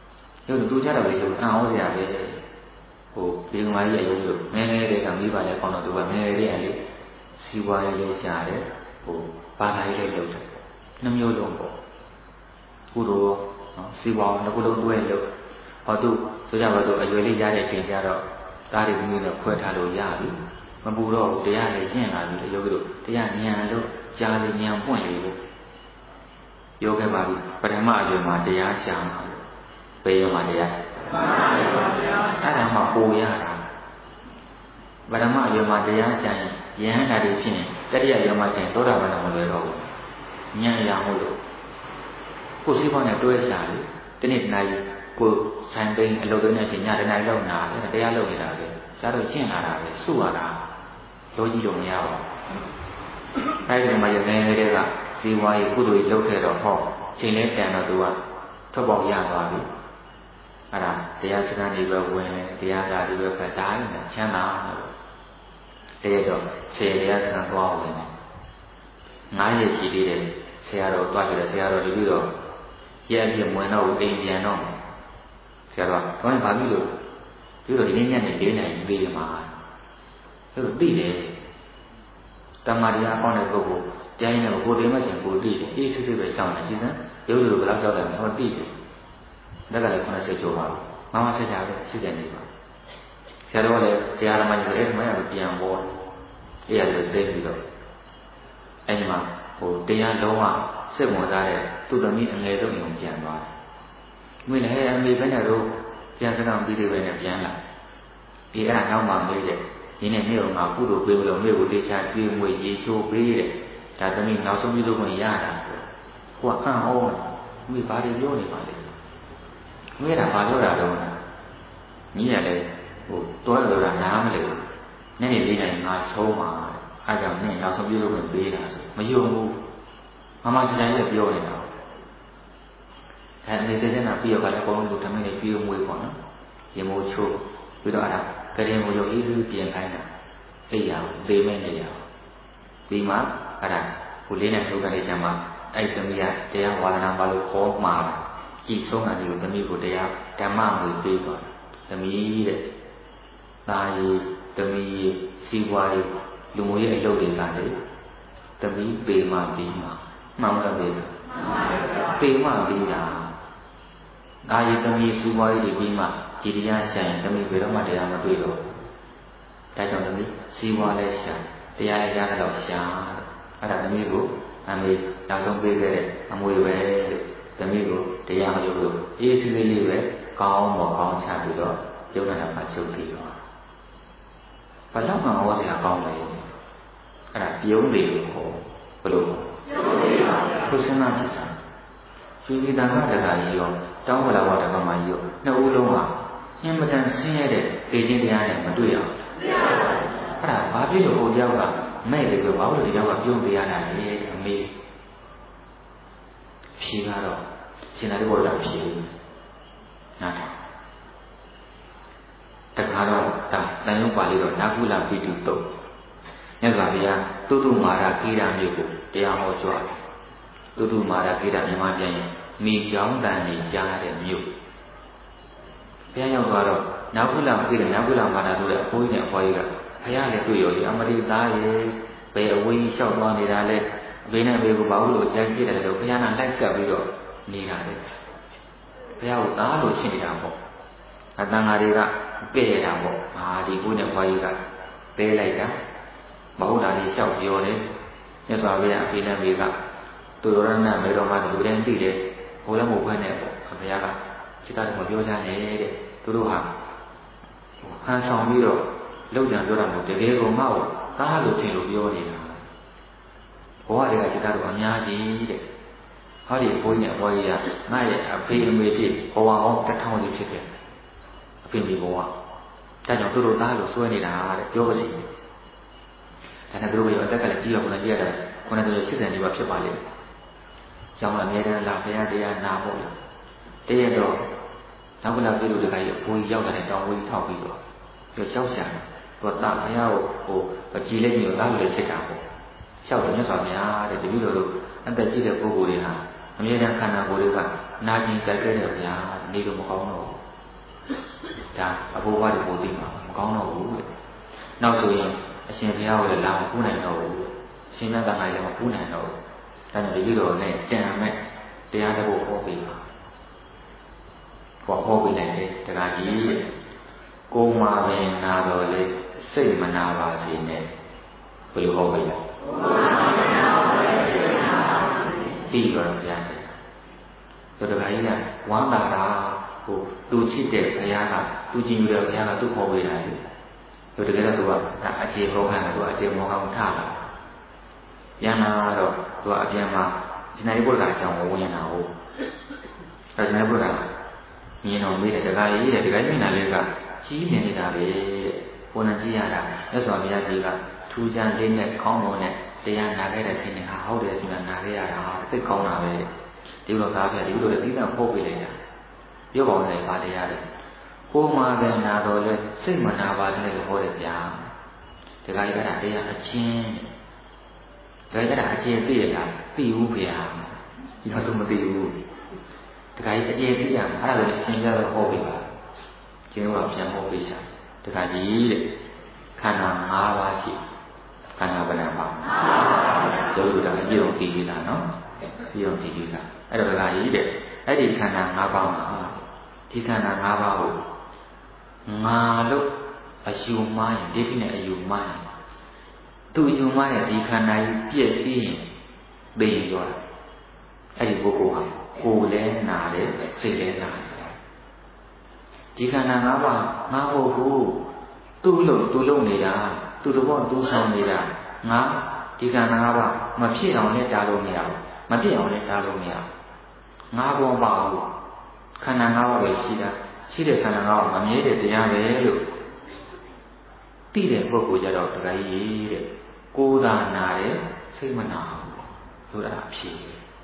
ရုပ်တူကြတော့လေရုပ်အောင်းစရာပဲဟိုဒီကမာကြီးအယုံလို့ငယ်ငယ်လေးကမိပါလေကောင်းတော့သူကငယ်ငယ်လေးကလေစီဝါရေးလေးရှာတယ်ဟိုဘာသာရေးလေးလုပ်တယ်နှမျိုးလုံးပေါ့ကုသိုလ်နော်စီဝါနှစ်ခုလုံးတွဲလို့ဟောသူဆိုကြပါတော့အရွယ်လေးရတဲ့အချိန်ကျတော့ဒါတွေမိမိနဲ့ခွဲထားလို့ရပြီမပူတော့ဘူးတရားလည်းရှင်းလာပြီယောဂီတို့တရားဉာဏ်လို့ကြားလေဉာဏ်ပွင့်လေလို့ပြောခဲ့ပါပြီပထမအရွယ်မှာတရားရှာမှာဘယ်ရွယ်မှာတရားအဲ့ဒါမှပိုရတာပထမအရွယ်မှာတရားရှာရင်ယဟန္တာတွေဖြစ်ရင်တတိယရွယ်မှာရှာရင်သောတာပန်တော့မလွယ်တော့ဘူးဉာဏ်ရမှုလို့ကိုယ်စိတ်ပေါင်းနဲ့တွဲရှာလေဒီနေ့တနာကြီးကိုဆိုင်သိမ်းအလုပ်တွေနဲ့ပြင်ညတနာလောက်နာတယ်တရားလုပ်နေတာပဲရှားတော့ရှင်းလာတာပဲစုရတာလောကြီးတော့မရပါဘူးအဲဒီမှာရငယ်ငယ်တွေကဇီဝါရေးကုသိုလ်ရေးလုပ်ခဲ့တော့ဟောချိန်လေးတန်တော့သူကထွက်ပေါက်ရသွားပြီအဲ့ဒါတရားစကားတွေပဲဝင်တယ်တရားစာတွေပဲဖတ်တာနဲ့ချမ်းသာလို့တဲ့တော့ခြေတရားစကားသွားဝင်တယ်9ရက်ရှိသေးတယ်ဆရာတော်တွားကြတယ်ဆရာတော်ဒီပြီးတော့ရက်ပြမဝင်တော့အိမ်ပြန်တော့ဆရာတော်ဘာမှမပြီးလို့ပြီးတော့ဒီနေ့ညနေ4 နာရီပြီးမှာအဲ့လိုသိတယ်တမ္မာတရားပေါင်းတဲ့ပုဂ္ဂိုလ်တရားရင်ကိုယ်တည်းမှချင်းကိုသိတယ်အေးစစ်စစ်ပဲရှောင်းနေကြည့်စမ်းရုပ်လိုဘယ်လောက်ကြောက်တယ်ဟောသိတယ်လက်ကလည်း90ကျော်ပါဘူးမမဆက်ကြပဲရှိတယ်နေပါဆရာတော်လည်းတရားဓမ္မကြီးလည်းအဲ့ဒီမှာပြန်ပေါ်အေးရတယ်သိပြီးတော့အဲ့ဒီမှာဟိုတရားလုံးဝစိတ်ဝင်စားတဲ့သူ့သမီးအငယ်ဆုံးရင်ပြန်သွားတယ်။မင်းလည်းအမေပဲနဲ့တော့ပြန်စကားပြီးတယ်ပဲနဲ့ပြန်လာ။ဒီအဲ့ဒါနောက်မှမေးတယ်။ဒီနေ့နေ့ကကုသိုလ်ပေးလို့မေကိုတေချာကျွေးမွေရေချိုးပေးတယ်။ဒါသမီးနောက်ဆုံးပြီးလို့မရတာဆို။ကိုကအံ့ဩမိဘာတွေပြောနေပါလဲ။မင်းကဘာပြောတာတော့။ညီရလည်းဟိုတွားလို့တာနားမလဲဘူး။နေ့နေ့လေးနိုင်ငါဆုံးပါ။အားကြောင့်နေ့နောက်ဆုံးပြီးလို့ပေးတာဆိုမယုံဘူး။မမစတိုင်းလည်းပြောနေတာအနေစေတဲ့နာပြီးတော့ကလည်းအကုန်လုံးလူထမင်းတွေပြီးမွေးပေါ့နော်ရေမိုးချိုးပြီးတော့အဲ့ဒါကရင်မိုးရုပ်အေးပြင်ခိုင်းတာသိရအောင်သိမဲ့နေရအောင်ဒီမှာအဲ့ဒါဟိုလေးနဲ့ထုတ်တဲ့ကျမ်းမှာအဲ့သမီးကတရားဝါဒနာပါလို့ခေါ်မှာကြည်ဆုံးတဲ့ကိုသမီးကိုတရားဓမ္မမွေပေးသွားသမီးတဲ့ဒါရီသမီးစီးပွားရေးလူမျိုးရေးအလုပ်တွေကလေသမီးပေမှပြီးမှမှန်တယ်ပေမှပြီးတာအာယသမီးစီးပွားရေးတွေပြီးမှကြည်တရားဆိုင်သမီးဘယ်တော့မှတရားမတွေ့တော့ဒါကြောင့်သမီးစီးပွားလဲရှာတရားရရတော့ရှာအဲ့ဒါသမီးကိုအမေနောက်ဆုံးပေးခဲ့တဲ့အမွေပဲသမီးကိုတရားမလုပ်လို့အေးစီးလေးလေးပဲကောင်းတော့ကောင်းချပြီးတော့ယုံနာမှာချုပ်တည်တော့ဘလောက်မှဟောစရာကောင်းတယ်အဲ့ဒါပြုံးတယ်လို့ဟောဘယ်လိုပြုံးတယ်ပါဘုရားနာဖြစ်စားရွှေပြည်သာကတက္ကကြီးရောတောင်းဝလာဝတက္ကမကြီးရောနှစ်ဦးလုံးဟာအင်မတန်ဆင်းရဲတဲ့ဒေခြင်းတရားနဲ့မတွေ့ရဘူးအဲ့ဒါဘာဖြစ်လို့ဟိုတယောက်ကမဲ့တယ်ပြောဘာလို့ဒီတယောက်ကပြုံးတရားတာလဲအမေဖြေကတော့ရှင်သာရိပုတ္တရာဖြေနားထောင်တခါတော့ဒါတန်ရုံပါဠိတော့နာကုလပိတုတုတ်မြတ်စွာဘုရားသုတ္တမာရကိရမျိုးကိုတရားဟောကြွားတယ်သုတ္တမာရကိရမြန်မာပြန်ရင်မိကြောင်းတန်နေကြားတဲ့မြို့ဘုရားရောက်သွားတော့နာကုလပိတုနာကုလမာရဆိုတဲ့အဖိုးကြီးနဲ့အဖွားကြီးကဘုရားလည်းတွေ့ရောအမရိသားရဲ့ဘယ်အဝေးကြီးလျှောက်သွားနေတာလဲဘေးနဲ့ဘေးကိုဘာလို့အကြမ်းပြစ်တယ်လို့ဘုရားကလိုက်ကပ်ပြီးတော့နေတာလေဘုရားကိုသားလို့ရှင်းနေတာပေါ့အတန်ဃာတွေကပြည့်ရတာပေါ့ဒီကိုနဲ့ဘွားကြီးကပေးလိုက်တာမဟုတ်တာကြီးလျှောက်ပြောတယ်မြတ်စွာဘုရားအဖေနဲ့မိကသူတော်ရဏမေတော်မှာလူတိုင်းသိတယ်ဟိုလည်းမဟုတ်ဘဲနဲ့ပေါ့ဘုရားကစိတ်ဓာတ်ကိုပြောကြတယ်တဲ့သူတို့ဟာဟန်ဆောင်ပြီးတော့လောက်ကြံပြောတာမဟုတ်တကယ်ကိုမှတော့သားလို့ထင်လို့ပြောနေတာဘဝတွေကစိတ်ဓာတ်ကိုအများကြီးတဲ့ဟောဒီဘုန်းကြီးအဘွားကြီးကငါရဲ့အဖေအမေဖြစ်ဘဝဟော1000စီဖြစ်ခဲ့အဖေမိဘဝဒါကြောင့်သူတို့သားလို့စွဲနေတာတဲ့ပြောပါစီဒါနဲ့သူတို့ရဲ့အသက်ကလည်းကြီးရောခုနကြည့်ရတာခုနက80နေပါဖြစ်ပါလိမ့်ကျောင်းမှာအများအားလာဘုရားတရားနာဖို့တရက်တော့နောက်ကလာပြည်သူတွေကဘုန်းကြီးရောက်တဲ့တောင်ဝင်းထောက်ပြီးတော့ပြောရှောက်ရှာတယ်သူကတာဘုရားကိုကြည်လက်ကြည့်လို့သားလို့လည်းဖြစ်တာပေါ့ရှောက်တယ်မြတ်စွာဘုရားတဲ့တပည့်တော်တို့အသက်ကြီးတဲ့ပုဂ္ဂိုလ်တွေဟာအမြဲတမ်းခန္ဓာကိုယ်တွေကနာကျင်ကြိုက်ခဲ့တယ်ဘုရားနေလို့မကောင်းတော့ဒါအဖိုးဘွားတွေပိုသိမှာမကောင်းတော့ဘူးလို့နောက်ဆိုရင်အရှင်ဘုရားကိုလည်းလာမပူးနိုင်တော့ဘူးရှင်မြတ်သားကလည်းမပူးနိုင်တော့ဘူးဒါကြောင့်ဒီလိုနဲ့ကြံမဲ့တရားတစ်ခုဟောပေးပါဟောပေးနိုင်တယ်တရားကြီးကိုမှာပင်နာတော်လေစိတ်မနာပါစေနဲ့ဘယ်လိုဟောပေးလဲပြီးတော့ဘုရားဆိုတော့တရားကြီးကဝမ်းသာတာဟိုသူချစ်တဲ့ဘုရားကသူကြည်ညိုတဲ့ဘုရားကသူ့ဟောပေးတာလေဆိုတကယ်တော့သူကအခြေဟောခံတယ်သူကအခြေမောဟအောင်ထားတာပြန်လာတော့သူကအပြန်မှာရှင်သာရိပုတ္တရာအကြောင်းကိုဝင်နေတာဟုတ်အဲရှင်သာရိပုတ္တရာမြင်တော်မေးတယ်တရားကြီးတဲ့တရားကြီးမြင်တာလေးကကြီးမြင်နေတာပဲတဲ့ဘုန်းကြီးရတာမြတ်စွာဘုရားကြီးကထူးခြားလေးနဲ့ခေါင်းတော်နဲ့တရားနာခဲ့တဲ့ခင်ဗျာဟုတ်တယ်ဒီမှာနာခဲ့ရတာသိကောင်းတာပဲဒီလိုကားပြဒီလိုလည်းအတိအကျပို့ပေးလိုက်တာပြောပါဦးလေဗာတရားလေကိုမှာပဲနာတော်လဲစိတ်မနာပါနဲ့လို့ဟောတယ်ဗျာတရားကြီးကတရားအချင်းတရားကြီးအချင်းသိရလားသိဘူးဗျာဒီတော့မသိဘူးတရားကြီးအချင်းသိရမှာအဲ့ဒါလည်းရှင်းပြတော့ဟောပေးပါကျင်းတော့ပြန်ဟောပေးချင်တရားကြီးတဲ့ခန္ဓာ၅ပါးရှိခန္ဓာဘယ်နှပါဒုက္ခတာအပြည့်အောင်သိပြီလားနော်ပြည့်အောင်သိပြီလားအဲ့တော့တရားကြီးတဲ့အဲ့ဒီခန္ဓာ၅ပါးမှာဒီခန္ဓာ၅ပါးကိုငါလို့အယူမှားရင်ဒိဋ္ဌိနဲ့အယူမှားရင်သူအယူမှားတဲ့ဒီခန္ဓာကြီးပြည့်စည်ရင်သိရင်ရောအဲ့ဒီပုဂ္ဂိုလ်ဟာကိုယ်လည်းနာတယ်စိတ်လည်းနာတယ်ဒီခန္ဓာ၅ပါးငါဟုတ်ဘူးသူ့လို့နေတာသူ့တော့သူဆောင်နေတာငါဒီခန္ဓာ၅ပါးမဖြစ်အောင်လည်းတားလို့မရဘူးမပြည့်အောင်လည်းတားလို့မရဘူးငါဘောပါဘူးခန္ဓာ၅ပါးပဲရှိတာရှိတဲ့ခန္ဓာ၅ပါးမမြဲတဲ့တရားပဲလို့သိတဲ့ပုဂ္ဂိုလ်ကြတော့တရားကြီးတဲ့ကိုယ်သာနာတယ်စိတ်မနာဘူးလို့အဲ့ဒါအဖြေ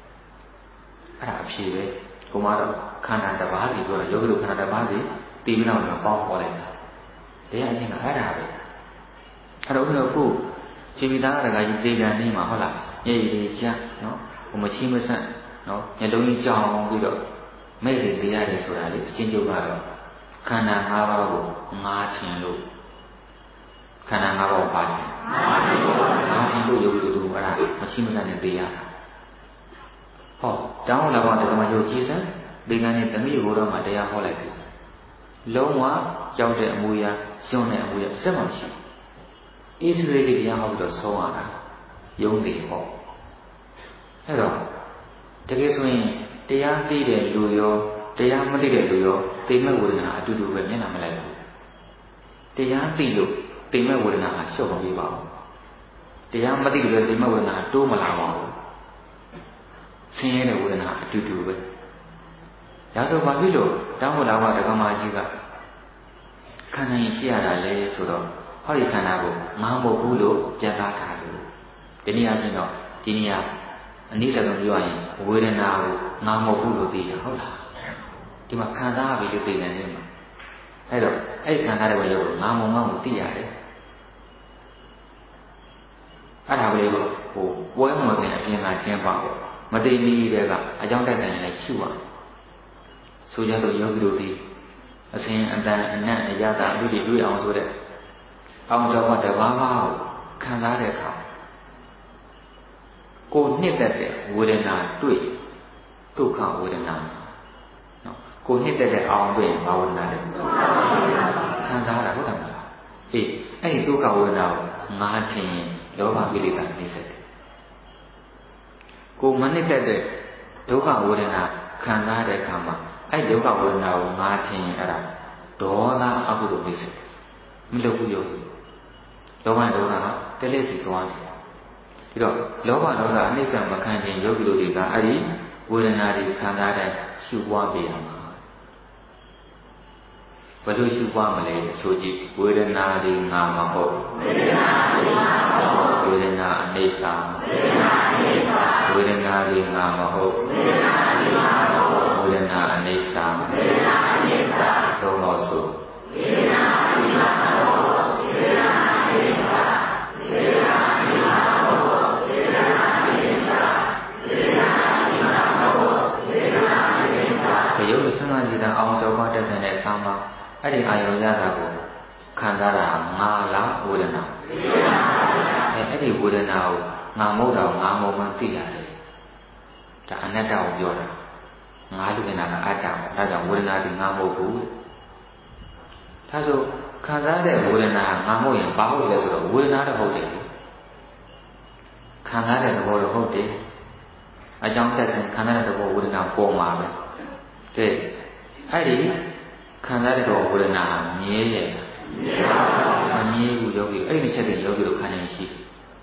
ပဲကိုမတော့ခန္ဓာတစ်ပါးစီပြောတော့ယောဂီတို့ခန္ဓာတစ်ပါးစီတည်ပြီးတော့ပေါင်းဟောလိုက်တာတရားအချင်းကအဲ့ဒါပဲအဲ့တော့ခုရှင်မိသားတရားကြီးသေကံနေမှာဟုတ်လားညည်ရည်ချမ်းနော်ဟိုမချိမဆန့်နော်ညလုံးကြီးကြောင်ပြီးတော့မဲ့ရည်ပေးရတယ်ဆိုတာလေအချင်းကျုပ်ကတော့ခန္ဓာ၅ပါးကိုငါထင်လို့ခန္ဓာ၅ပါးပါတယ်ငါထင်လို့ယုတ်တူတူအဲ့ဒါမချိမဆန့်နဲ့ပေးရတာဟောတောင်းလာတော့ဒီမှာယုတ်ကြည်စံဒီကနေ့တမိဘိုးတော်မှာတရားဟောလိုက်ပြီလုံးဝကြောက်တဲ့အမူအရာရှုံးတဲ့အမူအရာစက်မှမရှိအေးစလေးလေးတရားဟောပြီးတော့ဆုံးရတာယုံတယ်ဟောအဲ့တော့တကယ်ဆိုရင်တရားသိတဲ့လူရောတရားမသိတဲ့လူရောသိမဲ့ဝေဒနာအတူတူပဲမျက်နှာမလိုက်ဘူးတရားသိလို့သိမဲ့ဝေဒနာဟာလျှော့မပြေပါဘူးတရားမသိလို့သိမဲ့ဝေဒနာတိုးမလာပါဘူးဆင်းရဲတဲ့ဝေဒနာအတူတူပဲဒါဆိုဘာဖြစ်လို့တောင်းဖို့လာတော့ဒကမာကြီးကခန္ဓာရင်ရှိရတာလေဆိုတော့ဟောဒီခန္ဓာကိုငါမဟုတ်ဘူးလို့ပြတ်သားထားတယ်ဒီနေ့အပြင်တော့ဒီနေ့ကအနည်းဆုံးပြောရရင်ဝေဒနာကိုငါမဟုတ်ဘူးလို့သိတာဟုတ်လားဒီမှာခံစားပြီးလို့သိနေတယ်မှာအဲ့တော့အဲ့ခံစားတဲ့ဘက်ရောက်ငါမုံငါ့ကိုသိရတယ်အဲ့ဒါပဲလို့ဟိုပွဲမဝင်တဲ့အပြင်ကကျင်းပါပေါ့မသိနည်းတွေကအကြောင်းတက်ဆိုင်လည်းရှုပါဆိုကြတော့ယောဂီတို့ဒီအစဉ်အတန်အနတ်အရသာအမှုတွေတွေ့အောင်ဆိုတဲ့အောင်တော်ကတဘာဘာကိုခံစားတဲ့အခါကိုနှစ်သက်တဲ့ဝေဒနာတွေ့ဒုက္ခဝေဒနာနော်ကိုနှစ်သက်တဲ့အောင်တွေ့ဘာဝေဒနာလဲခံစားတာဟုတ်တယ်မလားအေးအဲ့ဒီဒုက္ခဝေဒနာကိုငါထင်ရင်လောဘကိလေသာနှိစ္စတယ်ကိုမနှစ်သက်တဲ့ဒုက္ခဝေဒနာခံစားတဲ့အခါမှာအဲ့ဒုက္ခဝေဒနာကိုငါထင်ရင်အဲ့ဒါဒေါသအကုသိုလ်နှိစ္စတယ်မလုပ်ဘူးယောဂီလောဘဒေါသကတလက်စီသွားတယ်ဒီတော့လောဘဒေါသအနိစ္စမခံခြင်းယောဂီတို့တွေကအဲ့ဒီဝေဒနာတွေခံစားတဲ့ရှုပွားပေးရမှာဘယ်လိုရှုပွားမလဲဆိုကြည့်ဝေဒနာတွေငါမဟုတ်ဝေဒနာအနိစ္စဝေဒနာတွေငါမဟုတ်ဝေဒနာအနိစ္စတော့လို့ဆိုဝေဒနာအနိစ္စဝေဒနာအနိစ္စဝေဒနာအနိစ္စဝေဒနာအနိစ္စဝေဒနာအနိစ္စဝေဒနာအနိစ္စဒီရုပ်ဆန္ဒကြည်တာအောင်တော်ပါတက်တဲ့အခါမှာအဲ့ဒီအာယုံရတာကိုခံစားတာငါလားဝေဒနာအဲ့ဒီဝေဒနာကိုငါမဟုတ်တာငါမဟုတ်မှသိရတယ်ဒါအနတ္တကိုပြောတာငါလူကနာကအတ္တဒါကြောင့်ဝေဒနာဒီငါမဟုတ်ဘူးဒါဆိုခံစားတဲ့ဝေဒနာငါမဟုတ်ရင်ဘာဟုတ်လဲဆိုတော့ဝေဒနာတော့ဟုတ်တယ်ခံစားတဲ့သဘောတော့ဟုတ်တယ်အကြောင်းတက်ဆိုင်ခံစားတဲ့သဘောဝေဒနာပေါ်မှာပဲကဲအဲ့ဒီခံစားတဲ့ဝေဒနာမြဲရဲ့မမြဲဘူးယောဂီအဲ့ဒီချက်တွေယောဂီတို့ခံနေရှိ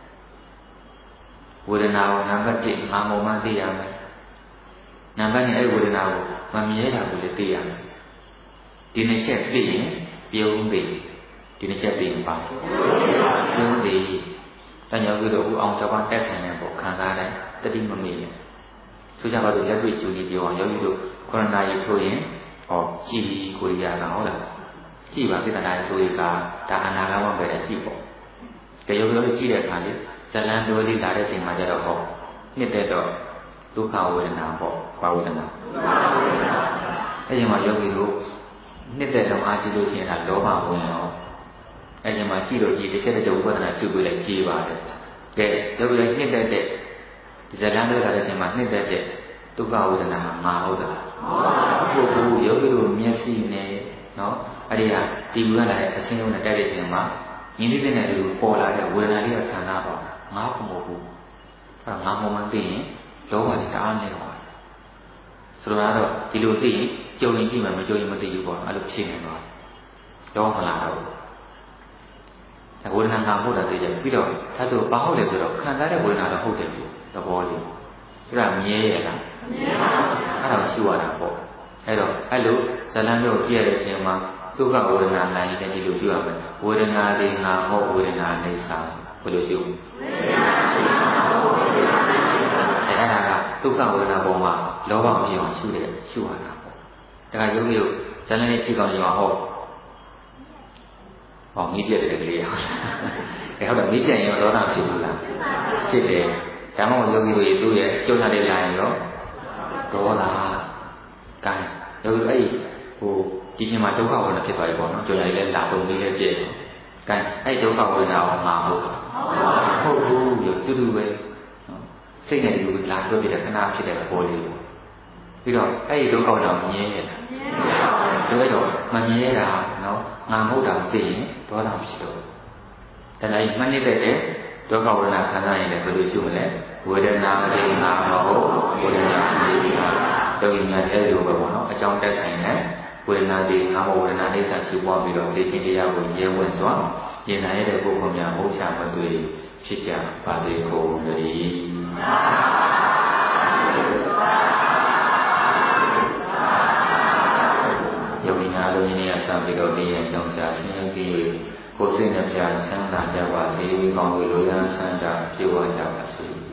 ဝေဒနာကိုနံပါတ်1ငါမုံမှသိရမယ်နံပါတ်2အဲ့ဒီဝေဒနာကိုမမြဲတာကိုလည်းသိရမယ်ဒီနှစ်ချက်သိရင်ပြုံးပြီဒီနှစ်ချက်သိရင်ပါပြုံးပြီတန်ယောဂီတို့ဦးအောင်စပါးတက်ဆိုင်နေပေါ့ခံစားတယ်တတိမမေ့နဲ့ဆိုကြပါစို့လက်တွေ့ကျူကြီးပြောအောင်ယောဂီတို့ခရဏာယီထိုးရင်ဟောကြည်ကိုရတာဟုတ်လားကြည်ပါပြဿနာထိုးရကဒါအနာဂတ်ပဲကြည်ပေါ့တယောဂီတို့ကြည်တဲ့အခါလေးဇလံတော်လေးလာတဲ့ချိန်မှာကျတော့ဟောနှစ်သက်တော့ဒုက္ခဝေဒနာပေါ့ဘာဝေဒနာအဲ့ဒီမှာယောဂီတို့နှစ်သက်တော့အားကြည့်လို့ရှိရင်ဒါလောဘဝင်တော့အဲ့ဒီမှာကြည့်လို့ကြည်တစ်ချက်တစ်ချက်ဝေဒနာရှုပြီးလိုက်ကြည်ပါတယ်ကဲယောဂီတို့နှစ်သက်တဲ့ဇလံတော်လာတဲ့ချိန်မှာနှစ်သက်တဲ့ဒုက္ခဝေဒနာမှာငါဟုတ်တာဟုတ်ဘူးယောဂီတို့မျက်စိနဲ့နော်အဲ့ဒီဟာဒီလူကလာတဲ့အဆင်းလုံးနဲ့တိုက်တဲ့ချိန်မှာညီလေးတဲ့လူပေါ်လာတဲ့ဝေဒနာလေးကခံစားပါငါ့ကိုမဟုတ်ဘူးအဲ့ငါမှမသိရင်လောဘနဲ့တအားနေတော့ဆိုတော့ဒီလိုသိရင်ကြုံရင်ကြည့်မှမကြုံရင်မသိဘူးပေါ့အဲ့လိုဖြစ်နေတော့လောမလာတော့ဒါဝေဒနာငါဟုတ်တာသိကြပြီးတော့ဒါဆိုဘာဟုတ်လဲဆိုတော့ခံစားတဲ့ဝေဒနာတော့ဟုတ်တယ်လို့သဘောလေးအဲ့ဒါမြဲရလားမြဲပါဘူးအဲ့ဒါရှိရတာပေါ့အဲ့တော့အဲ့လိုဇလံတို့ပြည့်ရတဲ့အချိန်မှာဒုက္ခဝေဒနာနိုင်ရင်ဒီလိုပြောရမယ်ဝေဒနာတွေငါမဟုတ်ဝေဒနာအိဋ္ဌာဘယ်လိုရှိဘူးအဲ့ဒါကဒုက္ခဝေဒနာပေါ်မှာလောဘမဖြစ်အောင်ရှုရတာပေါ့ဒါကယောဂီတို့ဇလံနဲ့ဖြစ်ကောင်းရင်ဟောမိပြက်တဲ့ကလေးဟုတ်တယ်မိပြက်ရင်လောဘဖြစ်ဘူးလားဖြစ်တယ်ဒါမှမဟုတ်ယောဂီတို့ရေသူ့ရဲ့ကျုံလာတဲ့လာရင်ရောဒေါသကံယောဂီအဲ့ဒီချိန်မှာဒုက္ခဝေဒနာဖြစ်သွားပြီပေါ့နော်ကျုံလာလေးလည်းလာပုံလေးလည်းပြည့်ကံအဲ့ဒုက္ခဝေဒနာကိုငါဟုတ်ဘူးတူတူပဲစိတ်နဲ့လူလာပြောပြတဲ့ခဏဖြစ်တဲ့ပေါ်လေးပြီးတော့အဲ့ဒီဒုက္ခဝေဒနာမြင်ရတာတော့မမြင်ရတာနော်ငါမဟုတ်တာသိရင်ဒေါသဖြစ်တော့ဒါလည်းမှတ်နေတဲ့ဒုက္ခဝေဒနာခံစားရင်လည်းဘယ်လိုရှုမလဲဝေဒနာတွေငါမဟုတ်ဝေဒနာတွေတော့ဒီများတဲ့လိုပဲပေါ့နော်အကြောင်းတက်ဆိုင်တဲ့ဝေဒနာတွေငါမဟုတ်ဝေဒနာအိဋ္ဌာရှိပွားပြီးတော့ဒီခြင်းတရားကိုရဲဝံ့စွာဉာဏ်နိုင်တဲ့ပုဂ္ဂိုလ်များမဟုတ်ချမတွေ့ဖြစ်ကြပါစေကုန်သတည်းယောဂီများတို့ယနေ့အစပြီးတော့တရားကြောင့်ကြာဆင်းရဲပြီးကိုယ်စိတ်နှပြချမ်းသာကြပါစေကောင်းကင်လိုရာဆန္ဒပြေဝကြပါစေ